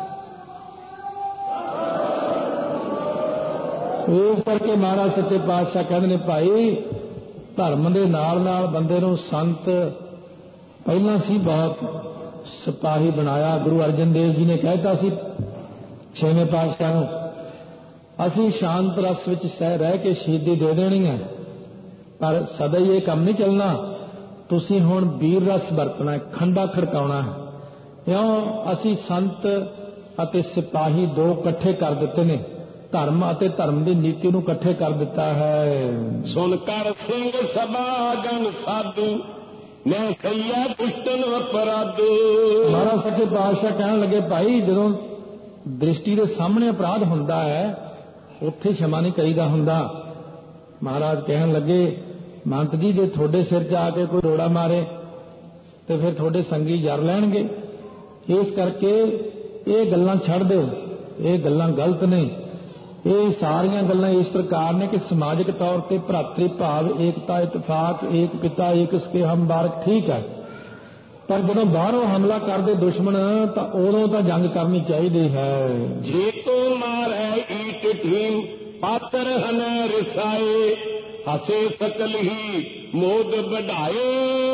ਇਸ ਕਰਕੇ ਮਹਾਰਾਜ ਸੱਚੇ ਪਾਤਸ਼ਾਹ ਕਹਿੰਦੇ ਨੇ, ਭਾਈ ਧਰਮ ਦੇ ਨਾਲ ਨਾਲ ਬੰਦੇ ਨੂੰ ਸੰਤ ਪਹਿਲਾਂ ਸੀ ਬਹੁਤ ਸਿਪਾਹੀ ਬਣਾਇਆ। ਗੁਰੂ ਅਰਜਨ ਦੇਵ ਜੀ ਨੇ ਕਹਿਤਾ ਸੀ 6ਵੇਂ ਪਾਤਸ਼ਾਹ ਨੂੰ, ਅਸੀਂ ਸ਼ਾਂਤ ਰਸ ਵਿੱਚ ਸਹਿ ਰਹਿ ਕੇ ਸ਼ਹੀਦੀ ਦੇ ਦੇਣੀ ਹੈ, ਪਰ ਸਦਾ ਹੀ ਇਹ ਕੰਮ ਨਹੀਂ ਚੱਲਣਾ, ਤੁਸੀਂ ਹੁਣ ਵੀਰ ਰਸ ਵਰਤਣਾ, ਖੰਡਾ ਖੜਕਾਉਣਾ ਹੈ। ਕਿਉਂ? ਅਸੀਂ ਸੰਤ ਅਤੇ ਸਿਪਾਹੀ ਦੋ ਇਕੱਠੇ ਕਰ ਦਿੱਤੇ ਨੇ, ਧਰਮ ਅਤੇ ਧਰਮ ਦੀ ਨੀਤੀ ਨੂੰ ਇਕੱਠੇ ਕਰ ਦਿੱਤਾ ਹੈ। ਸੁਣ ਕਰ ਸਿੰਘ ਸਭਾ ਗਣ ਸਾਧੂ, ਮੈਂ ਸਈਆ ਦੁਸ਼ਟਨ ਅਪਰਾਧੂ। ਮਹਾਰਾਜ ਸੱਚੇ ਪਾਤਸ਼ਾਹ ਕਹਿਣ ਲੱਗੇ, ਭਾਈ ਜਦੋਂ ਦ੍ਰਿਸ਼ਟੀ ਦੇ ਸਾਹਮਣੇ ਅਪਰਾਧ ਹੁੰਦਾ ਹੈ ਉੱਥੇ क्षमा ਨਹੀਂ ਕਰੀਦਾ ਹੁੰਦਾ। ਮਹਾਰਾਜ ਕਹਿਣ ਲੱਗੇ, ਮੰਤ ਜੀ ਜੇ ਤੁਹਾਡੇ ਸਿਰ 'ਚ ਆ ਕੇ ਕੋਈ ਰੋੜਾ ਮਾਰੇ ਤੇ ਫਿਰ ਤੁਹਾਡੇ ਸੰਗੀ ਜਰ ਲੈਣਗੇ, ਇਸ ਕਰਕੇ ਇਹ ਗੱਲਾਂ ਛੱਡ ਦਿਓ, ਇਹ ਗੱਲਾਂ ਗਲਤ ਨੇ। ਇਹ ਸਾਰੀਆਂ ਗੱਲਾਂ ਇਸ ਪ੍ਰਕਾਰ ਨੇ ਕਿ ਸਮਾਜਿਕ ਤੌਰ ਤੇ ਭਰਾਤਰੀ ਭਾਵ, ਏਕਤਾ, ਇਤਫਾਕ, ਏਕ ਪਿਤਾ ਏਕ ਸਕੇ ਹਮ ਬਾਰਕ ਠੀਕ ਹੈ, ਪਰ ਜਦੋਂ ਬਾਹਰੋਂ ਹਮਲਾ ਕਰਦੇ ਦੁਸ਼ਮਣ ਤਾਂ ਉਦੋਂ ਤਾਂ ਜੰਗ ਕਰਨੀ ਚਾਹੀਦੀ ਹੈ। ਜੇ ਤੂੰ ਮਾਰੇ ਈਟ ਢੀਮ ਪਾਤਰ ਹਨੈ ਰਿਸਾਏ, ਹਸੇ ਸਕਲ ਹੀ ਮੋਦ ਵਢਾਏ,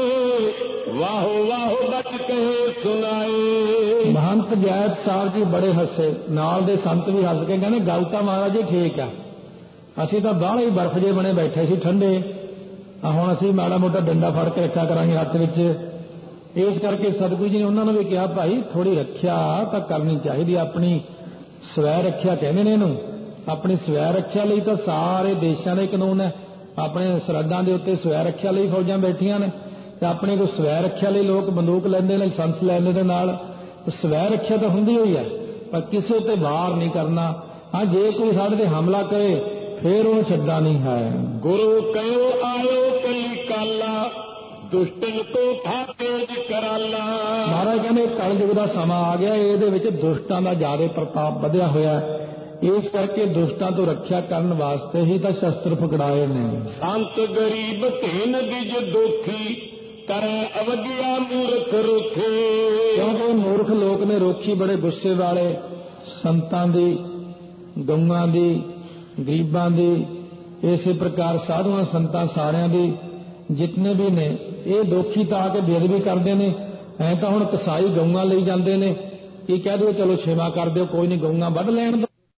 ਵਾਹੋ ਵਾਹੋ ਬਚ ਕਹੇ ਸੁਣਾਏ। ਮਹੰਤ ਜੈਤ ਸਾਹਿਬ ਜੀ ਬੜੇ ਹੱਸੇ, ਨਾਲ ਦੇ ਸੰਤ ਵੀ ਹੱਸ ਕੇ ਕਹਿੰਦੇ, ਗੱਲ ਤਾਂ ਮਹਾਰਾਜ ਜੀ ਠੀਕ ਆ, ਅਸੀਂ ਤਾਂ ਬਾਹਲੇ ਹੀ ਬਰਫ਼ ਜੇ ਬਣੇ ਬੈਠੇ ਸੀ ਠੰਡੇ, ਹੁਣ ਅਸੀਂ ਮਾੜਾ ਮੋਟਾ ਡੰਡਾ ਫੜ ਕੇ ਰੱਖਿਆ ਕਰਾਂਗੇ ਹੱਥ ਵਿੱਚ। ਇਸ ਕਰਕੇ ਸਤਿਗੁਰੂ ਜੀ ਨੇ ਉਹਨਾਂ ਨੂੰ ਵੀ ਕਿਹਾ, ਭਾਈ ਥੋੜੀ ਰੱਖਿਆ ਤਾਂ ਕਰਨੀ ਚਾਹੀਦੀ, ਆਪਣੀ ਸਵੈ ਰੱਖਿਆ ਕਹਿੰਦੇ ਨੇ ਇਹਨੂੰ। ਆਪਣੀ ਸਵੈ ਰੱਖਿਆ ਲਈ ਤਾਂ ਸਾਰੇ ਦੇਸ਼ਾਂ ਦੇ ਕਾਨੂੰਨ ਹੈ, ਆਪਣੇ ਸਰਹੱਦਾਂ ਦੇ ਉੱਤੇ ਸਵੈ ਰੱਖਿਆ ਲਈ ਫੌਜਾਂ ਬੈਠੀਆਂ ਨੇ, ਤੇ ਆਪਣੇ ਕੋਲ ਸਵੈ ਰੱਖਿਆ ਲਈ ਲੋਕ ਬੰਦੂਕ ਲੈਂਦੇ ਨੇ, ਲਾਇਸੈਂਸ ਲੈਂਦੇ ਦੇ ਨਾਲ। ਸਵੈ ਰੱਖਿਆ ਤਾਂ ਹੁੰਦੀ ਹੋਈ ਹੈ, ਪਰ ਕਿਸੇ ਉੱਤੇ ਵਾਰ ਨਹੀਂ ਕਰਨਾ। ਹਾਂ, ਜੇ ਕੋਈ ਸਾਡੇ ਤੇ ਹਮਲਾ ਕਰੇ ਫੇਰ ਉਹਨੂੰ ਛੱਡਣਾ ਨਹੀਂ ਹੈ। ਗੁਰੂ ਕਹਿਓ ਆਇਓ ਕਲੀ ਕਾਲਾ, ਦੁਸ਼ਟਨ ਤੋਂ ਤੇਜ ਕਰਾਲਾ। ਮਹਾਰਾਜ ਕਹਿੰਦੇ ਕਲਯੁਗ ਦਾ ਸਮਾਂ ਆ ਗਿਆ, ਇਹਦੇ ਵਿੱਚ ਦੁਸ਼ਟਾਂ ਦਾ ਜ਼ਿਆਦਾ ਪ੍ਰਤਾਪ ਵਧਿਆ ਹੋਇਆ, ਇਸ ਕਰਕੇ ਦੁਸ਼ਟਾਂ ਤੋਂ ਰੱਖਿਆ ਕਰਨ ਵਾਸਤੇ ਹੀ ਤਾਂ ਸ਼ਸਤਰ ਪਕੜਾਏ ਨੇ। ਸੰਤ ਗਰੀਬ ਧੇਨ ਦਿਜ ਦੋਖੀ, ਕਰੇ ਅਵਗਿਆ ਮੂਰਖ ਰੁਖੇ। ਕਿਉਂਕਿ ਮੂਰਖ ਲੋਕ ਨੇ, ਰੋਖੀ ਬੜੇ ਗੁੱਸੇ ਵਾਲੇ, ਸੰਤਾਂ ਦੀ, ਗਊਆਂ ਦੀ, ਗਰੀਬਾਂ ਦੀ, ਇਸੇ ਪ੍ਰਕਾਰ ਸਾਧੂਆਂ ਸੰਤਾਂ ਸਾਰਿਆਂ ਦੀ ਜਿਤਨੇ ਵੀ ਨੇ, ਇਹ ਦੋਖੀ ਤਾਂ ਆ ਕੇ ਬੇਅਦਬੀ ਕਰਦੇ ਨੇ। ਐ ਤਾਂ ਹੁਣ ਕਸਾਈ ਗਊਆਂ ਲਈ ਜਾਂਦੇ ਨੇ, ਕੀ ਕਹਿ ਦਿਓ ਚਲੋ ਸੇਵਾ ਕਰ ਦਿਓ, ਕੋਈ ਨਹੀਂ ਗਊਆਂ ਵੱਢ ਲੈਣ ਦਿਓ,